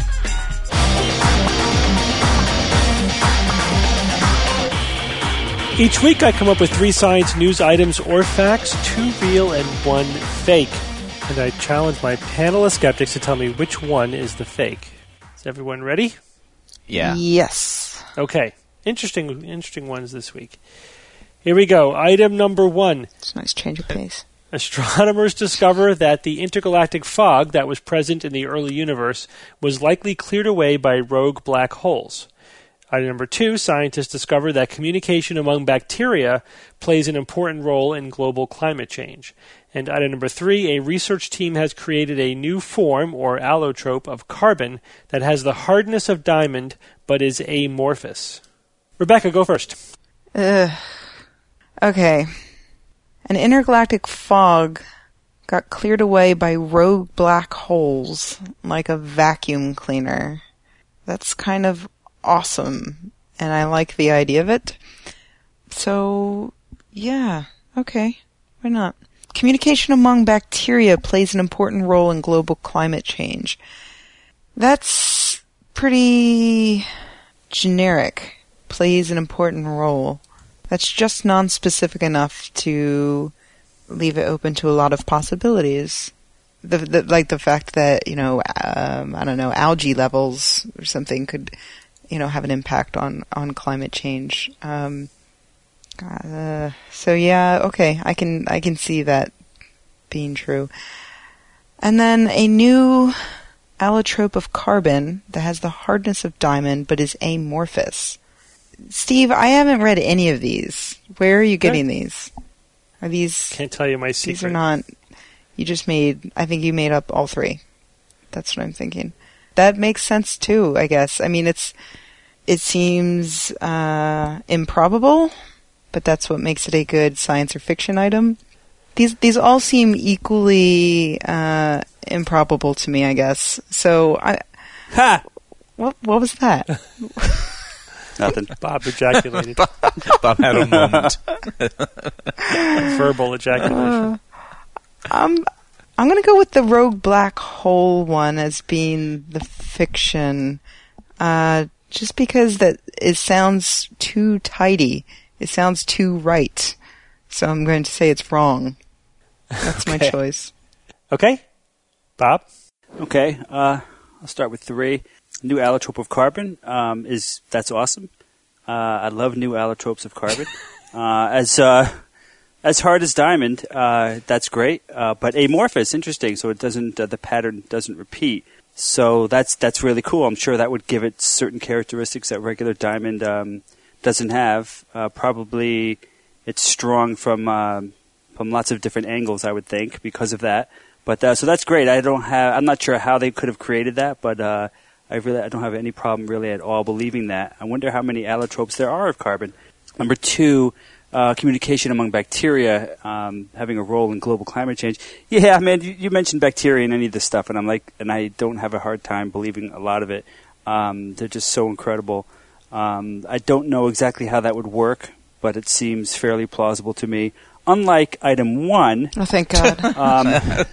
Each week I come up with three science news items or facts, two real and one fake. And I challenge my panel of skeptics to tell me which one is the fake. Is everyone ready? Yeah. Yes. Okay. Interesting interesting ones this week. Here we go. Item number one. It's a nice change of pace. Astronomers discover that the intergalactic fog that was present in the early universe was likely cleared away by rogue black holes. Item number two, scientists discover that communication among bacteria plays an important role in global climate change. And item number three, a research team has created a new form, or allotrope, of carbon that has the hardness of diamond but is amorphous. Rebecca, go first. Ugh. Okay. An intergalactic fog got cleared away by rogue black holes, like a vacuum cleaner. That's kind of awesome, and I like the idea of it. So, yeah, okay, why not? Communication among bacteria plays an important role in global climate change. That's pretty generic. Plays an important role. That's just non-specific enough to leave it open to a lot of possibilities. The, the, like the fact that, you know, um, I don't know, algae levels or something could, you know, have an impact on, on climate change. Um, uh, so yeah, okay, I can I can see that being true. And then a new allotrope of carbon that has the hardness of diamond but is amorphous. Steve, I haven't read any of these. Where are you getting okay. these? Are these... Can't tell you my secret. These are not... You just made... I think you made up all three. That's what I'm thinking. That makes sense, too, I guess. I mean, it's... It seems uh, improbable, but that's what makes it a good science or fiction item. These these all seem equally uh, improbable to me, I guess. So, I... Ha! What, what was that? Nothing. Bob ejaculated. Bob had a moment. Verbal ejaculation. Uh, I'm I'm going to go with the rogue black hole one as being the fiction, uh, just because that it sounds too tidy. It sounds too right. So I'm going to say it's wrong. That's okay. My choice. Okay. Bob? Okay. Uh, I'll start with three. New allotrope of carbon um, is that's awesome. Uh, I love new allotropes of carbon. uh, as uh, as hard as diamond, uh, that's great. Uh, but amorphous, interesting. So it doesn't uh, the pattern doesn't repeat. So that's that's really cool. I'm sure that would give it certain characteristics that regular diamond um, doesn't have. Uh, probably it's strong from uh, from lots of different angles, I would think, because of that. But uh, so that's great. I don't have. I'm not sure how they could have created that, but. Uh, I really, I don't have any problem really at all believing that. I wonder how many allotropes there are of carbon. Number two, uh, communication among bacteria um, having a role in global climate change. Yeah, man, you, you mentioned bacteria and any of this stuff, and I'm like, and I don't have a hard time believing a lot of it. Um, they're just so incredible. Um, I don't know exactly how that would work, but it seems fairly plausible to me. Unlike item one. Oh, thank God. Um,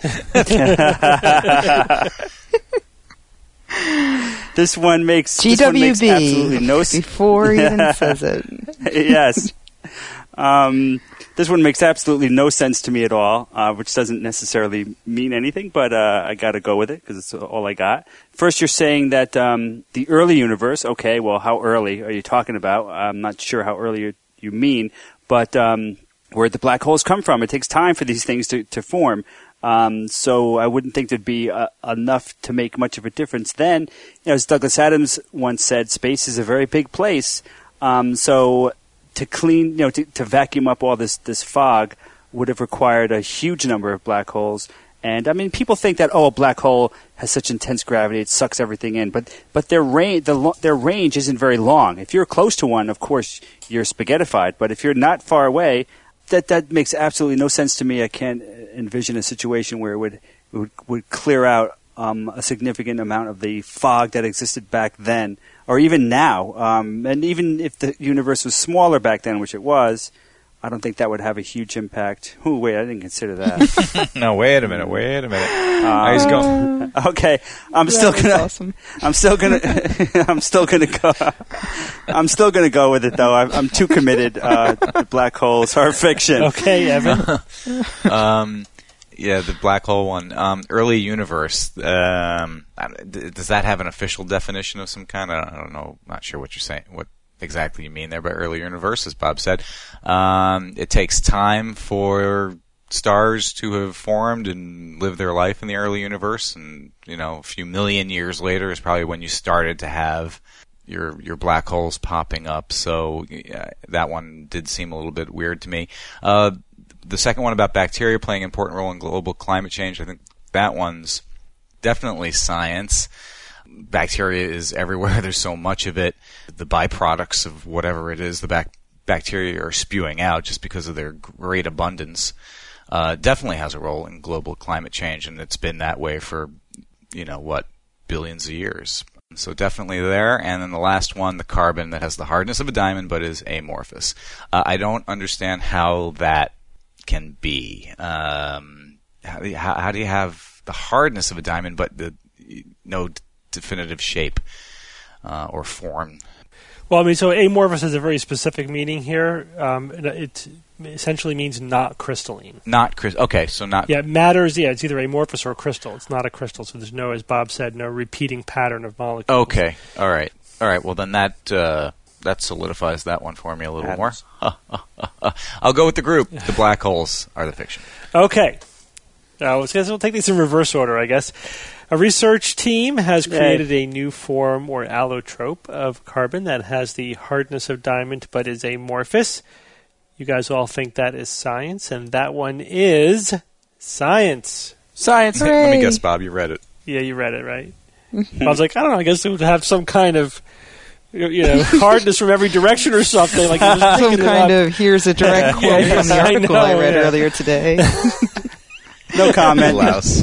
This one makes G W B this one makes absolutely no sense before he even says it. Yes, um, this one makes absolutely no sense to me at all, uh, which doesn't necessarily mean anything. But uh, I got to go with it because it's all I got. First, you're saying that um, the early universe. Okay, well, how early are you talking about? I'm not sure how early you mean, but um, where the black holes come from, it takes time for these things to, to form. Um, so I wouldn't think there'd be uh, enough to make much of a difference then. You know, as Douglas Adams once said, space is a very big place. Um, so to clean, you know, to, to vacuum up all this, this fog would have required a huge number of black holes. And I mean, people think that, oh, a black hole has such intense gravity, it sucks everything in. But, but their range, the, their range isn't very long. If you're close to one, of course, you're spaghettified. But if you're not far away, That that makes absolutely no sense to me. I can't envision a situation where it would it would, would clear out um, a significant amount of the fog that existed back then, or even now. Um, and even if the universe was smaller back then, which it was, I don't think that would have a huge impact. Oh, wait, I didn't consider that. No, wait a minute, wait a minute. Uh, I was going. Okay, I'm that still gonna. Awesome. I'm still gonna. I'm still gonna go. I'm still gonna go with it though. I'm, I'm too committed. Uh, the black holes are fiction. Okay, Evan. um, yeah, the black hole one. Um, early universe. Um, does that have an official definition of some kind? I don't know. Not sure what you're saying. What exactly you mean there by early universe, as Bob said. Um, it takes time for stars to have formed and live their life in the early universe, and you know, a few million years later is probably when you started to have your your black holes popping up. So yeah, that one did seem a little bit weird to me. Uh, the second one about bacteria playing an important role in global climate change, I think that one's definitely science. Bacteria is everywhere. There's so much of it. The byproducts of whatever it is the bac- bacteria are spewing out just because of their great abundance uh, definitely has a role in global climate change, and it's been that way for, you know, what, billions of years. So definitely there. And then the last one, the carbon that has the hardness of a diamond but is amorphous. Uh, I don't understand how that can be. Um, how, do you, how, how do you have the hardness of a diamond but the no definitive shape uh, or form? Well, I mean, so amorphous has a very specific meaning here. Um, it essentially means not crystalline. Not crystal. Okay, so not. Yeah, matters. Yeah, it's either amorphous or crystal. It's not a crystal, so there's no, as Bob said, no repeating pattern of molecules. Okay, all right, all right. Well, then that uh, that solidifies that one for me a little Atoms. more. I'll go with the group. The black holes are the fiction. Okay. Now, let's we'll take these in reverse order, I guess. A research team has created a new form or allotrope of carbon that has the hardness of diamond but is amorphous. You guys all think that is science, and that one is science. Science. Hey, let me guess, Bob, you read it. Yeah, you read it, right? I was like, I don't know, I guess it would have some kind of, you know, hardness from every direction or something. Like some kind of, here's a direct quote yeah, from the article I, know, I read yeah. earlier today. No comment.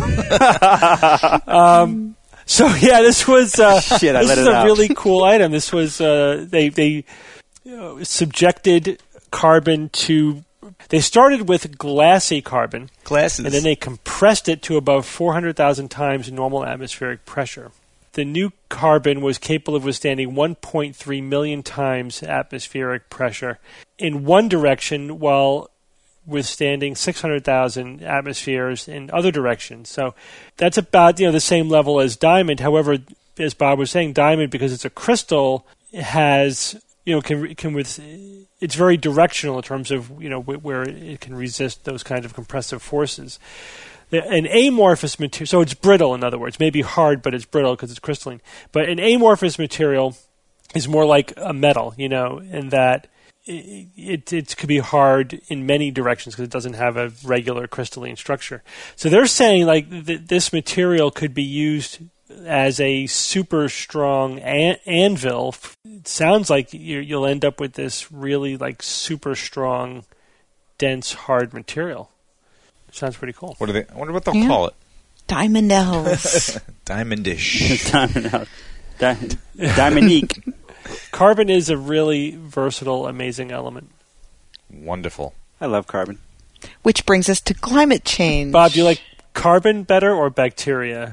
um, so yeah, this was uh, Shit, I this let is it a out. really cool item. This was uh, they they you know, subjected carbon to. They started with glassy carbon, glasses, and then they compressed it to above four hundred thousand times normal atmospheric pressure. The new carbon was capable of withstanding one point three million times atmospheric pressure in one direction, while withstanding six hundred thousand atmospheres in other directions. So that's about, you know, the same level as diamond. However, as Bob was saying, diamond, because it's a crystal, has, you know, can can with it's very directional in terms of, you know, where it can resist those kind of compressive forces. An amorphous material, so it's brittle, in other words, maybe hard, but it's brittle because it's crystalline. But an amorphous material is more like a metal, you know, in that It, it, it could be hard in many directions because it doesn't have a regular crystalline structure. So they're saying like th- this material could be used as a super strong an- anvil. It sounds like you're, you'll end up with this really like super strong, dense, hard material. Sounds pretty cool. What do they? I wonder what they'll yeah. call it. Diamondells. Diamondish. Diamond. Di- Diamondique. Carbon is a really versatile, amazing element. Wonderful. I love carbon. Which brings us to climate change. Bob, do you like carbon better or bacteria?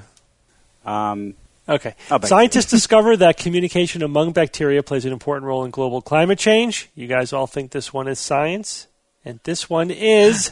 Um, okay. Oh, bacteria. Scientists discover that communication among bacteria plays an important role in global climate change. You guys all think this one is science, and this one is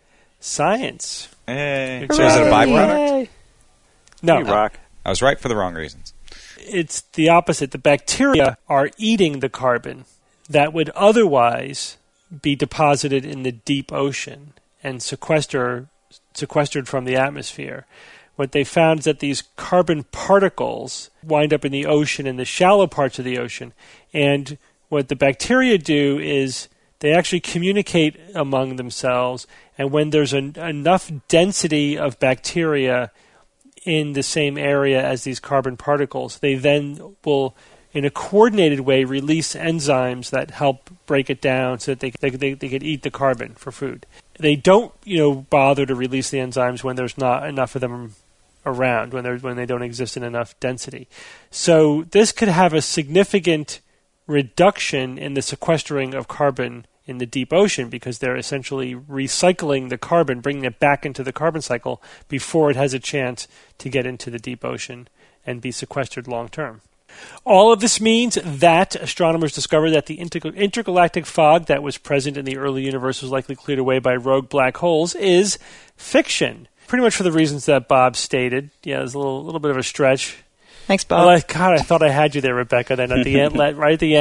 science. Hey. So is it a byproduct? No. You rock. I was right for the wrong reasons. It's the opposite. The bacteria are eating the carbon that would otherwise be deposited in the deep ocean and sequester, sequestered from the atmosphere. What they found is that these carbon particles wind up in the ocean, in the shallow parts of the ocean. And what the bacteria do is they actually communicate among themselves. And when there's an, enough density of bacteria in the same area as these carbon particles, they then will, in a coordinated way, release enzymes that help break it down so that they they they, they could eat the carbon for food. They don't, you know, bother to release the enzymes when there's not enough of them around, when they when they don't exist in enough density. So this could have a significant reduction in the sequestering of carbon in the deep ocean, because they're essentially recycling the carbon, bringing it back into the carbon cycle before it has a chance to get into the deep ocean and be sequestered long term. All of this means that astronomers discovered that the inter- intergalactic fog that was present in the early universe was likely cleared away by rogue black holes is fiction. Pretty much for the reasons that Bob stated. Yeah, it's a little, little bit of a stretch. Thanks, Bob. Well, I, God, I thought I had you there, Rebecca. Then at the end, right at the end,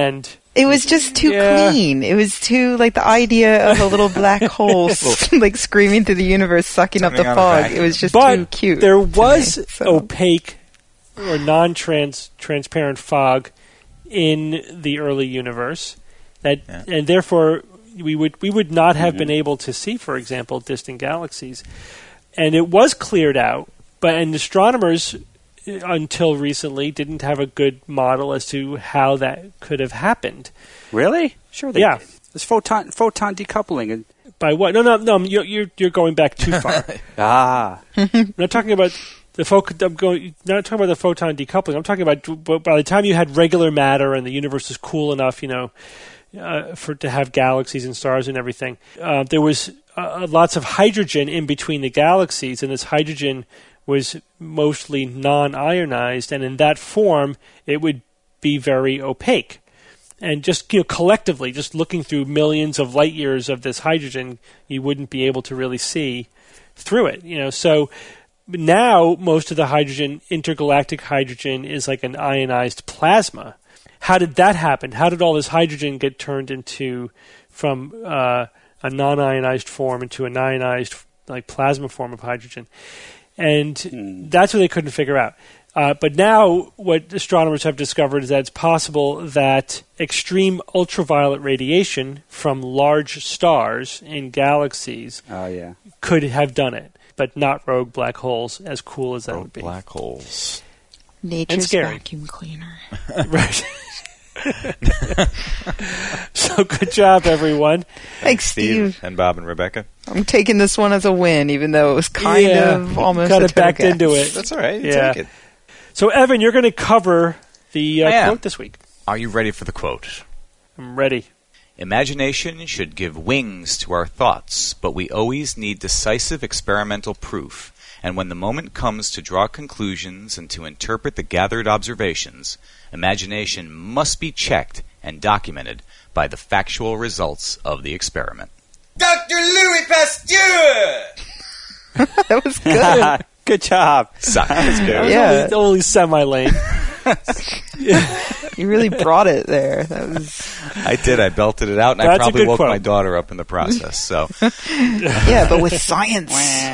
It was just too Yeah. clean. It was too, like, the idea of a little black hole, like, screaming through the universe, sucking up the Turning on a fog. vacuum. It was just but too cute. there to was me, so. opaque or non-trans transparent fog in the early universe, that Yeah. and therefore we would we would not have been able to see, for example, distant galaxies. And it was cleared out, but and astronomers uh, until recently didn't have a good model as to how that could have happened. Really? Sure they Yeah. did. There's photon, photon decoupling. And, By what? No, no, no. You're you're, you're going back too far. ah. I'm not talking about the pho- I'm going, not talking about the photon decoupling. I'm talking about b- by the time you had regular matter and the universe is cool enough, you know, uh, for to have galaxies and stars and everything. Uh, there was uh, lots of hydrogen in between the galaxies, and this hydrogen was mostly non-ionized, and in that form, it would be very opaque. And just, you know, collectively, just looking through millions of light years of this hydrogen, you wouldn't be able to really see through it. You know, so now most of the hydrogen, intergalactic hydrogen, is like an ionized plasma. How did that happen? How did all this hydrogen get turned into from uh, a non-ionized form into an ionized, like, plasma form of hydrogen? And Mm. that's what they couldn't figure out. Uh, but now what astronomers have discovered is that it's possible that extreme ultraviolet radiation from large stars in galaxies Oh, yeah. could have done it, but not rogue black holes, as cool as that would Rogue be. black holes. Nature's scary. vacuum cleaner. Right. So good job, everyone. Thanks, Steve. Steve and Bob and Rebecca. I'm taking this one as a win, even though it was kind Yeah, of almost kind a of backed total into guess. it. That's all right. You Yeah. take it. So, Evan, you're going to cover the uh, I am. quote this week. Are you ready for the quote? I'm ready. Imagination should give wings to our thoughts, but we always need decisive experimental proof. And when the moment comes to draw conclusions and to interpret the gathered observations, imagination must be checked and documented by the factual results of the experiment. Doctor Louis Pasteur! That was good. Good job. Science That was Yeah. only, only semi-lane. You really brought it there. That was I did. I belted it out, and I That's a probably good woke quote. my daughter up in the process. So yeah, but with science.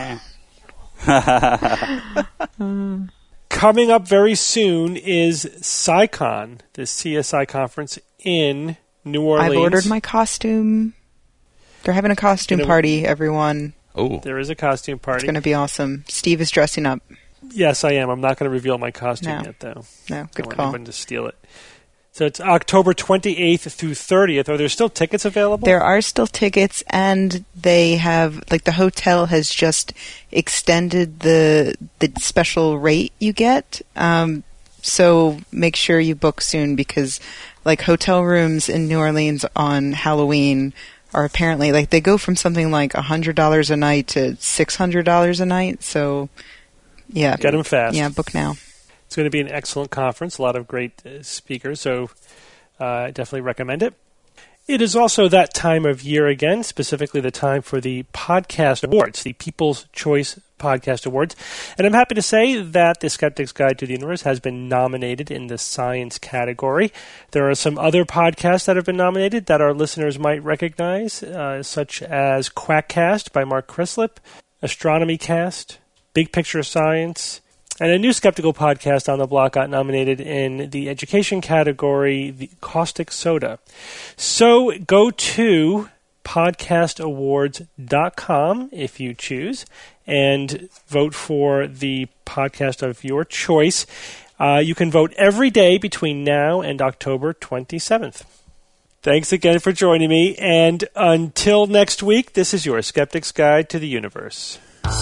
Coming up very soon is SciCon, the C S I conference in New Orleans. I've ordered my costume. They're having a costume Gonna- party, everyone. oh, There is a costume It's party. going to be awesome. Steve is dressing up. Yes, I am. I'm not going to reveal my costume No. yet, though. No, I good want call. anyone to steal it. So it's October twenty-eighth through thirtieth. Are there still tickets available? There are still tickets, and they have, like, the hotel has just extended the the special rate you get. Um, so make sure you book soon, because, like, hotel rooms in New Orleans on Halloween are apparently, like, they go from something like one hundred dollars a night to six hundred dollars a night. So, yeah. Get them fast. Yeah, book now. It's going to be an excellent conference. A lot of great uh, speakers, so uh, I definitely recommend it. It is also that time of year again, specifically the time for the Podcast Awards, the People's Choice Podcast Awards. And I'm happy to say that The Skeptic's Guide to the Universe has been nominated in the science category. There are some other podcasts that have been nominated that our listeners might recognize, uh, such as Quackcast by Mark Crislip, Astronomy Cast, Big Picture Science, and a new skeptical podcast on the block got nominated in the education category, the Caustic Soda. So go to podcast awards dot com if you choose and vote for the podcast of your choice. Uh, you can vote every day between now and October twenty-seventh. Thanks again for joining me, and until next week, this is your Skeptic's Guide to the Universe.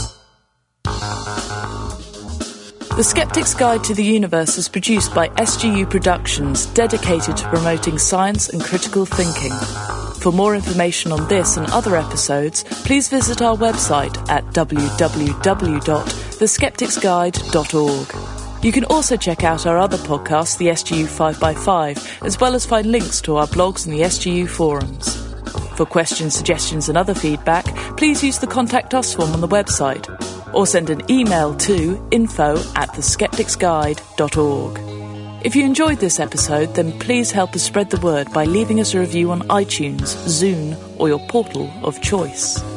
The Skeptic's Guide to the Universe is produced by S G U Productions, dedicated to promoting science and critical thinking. For more information on this and other episodes, please visit our website at w w w dot the skeptics guide dot org. You can also check out our other podcast, the S G U five by five, as well as find links to our blogs and the S G U forums. For questions, suggestions and other feedback, please use the Contact Us form on the website, or send an email to info at the skeptics guide dot org. If you enjoyed this episode, then please help us spread the word by leaving us a review on iTunes, Zune, or your portal of choice.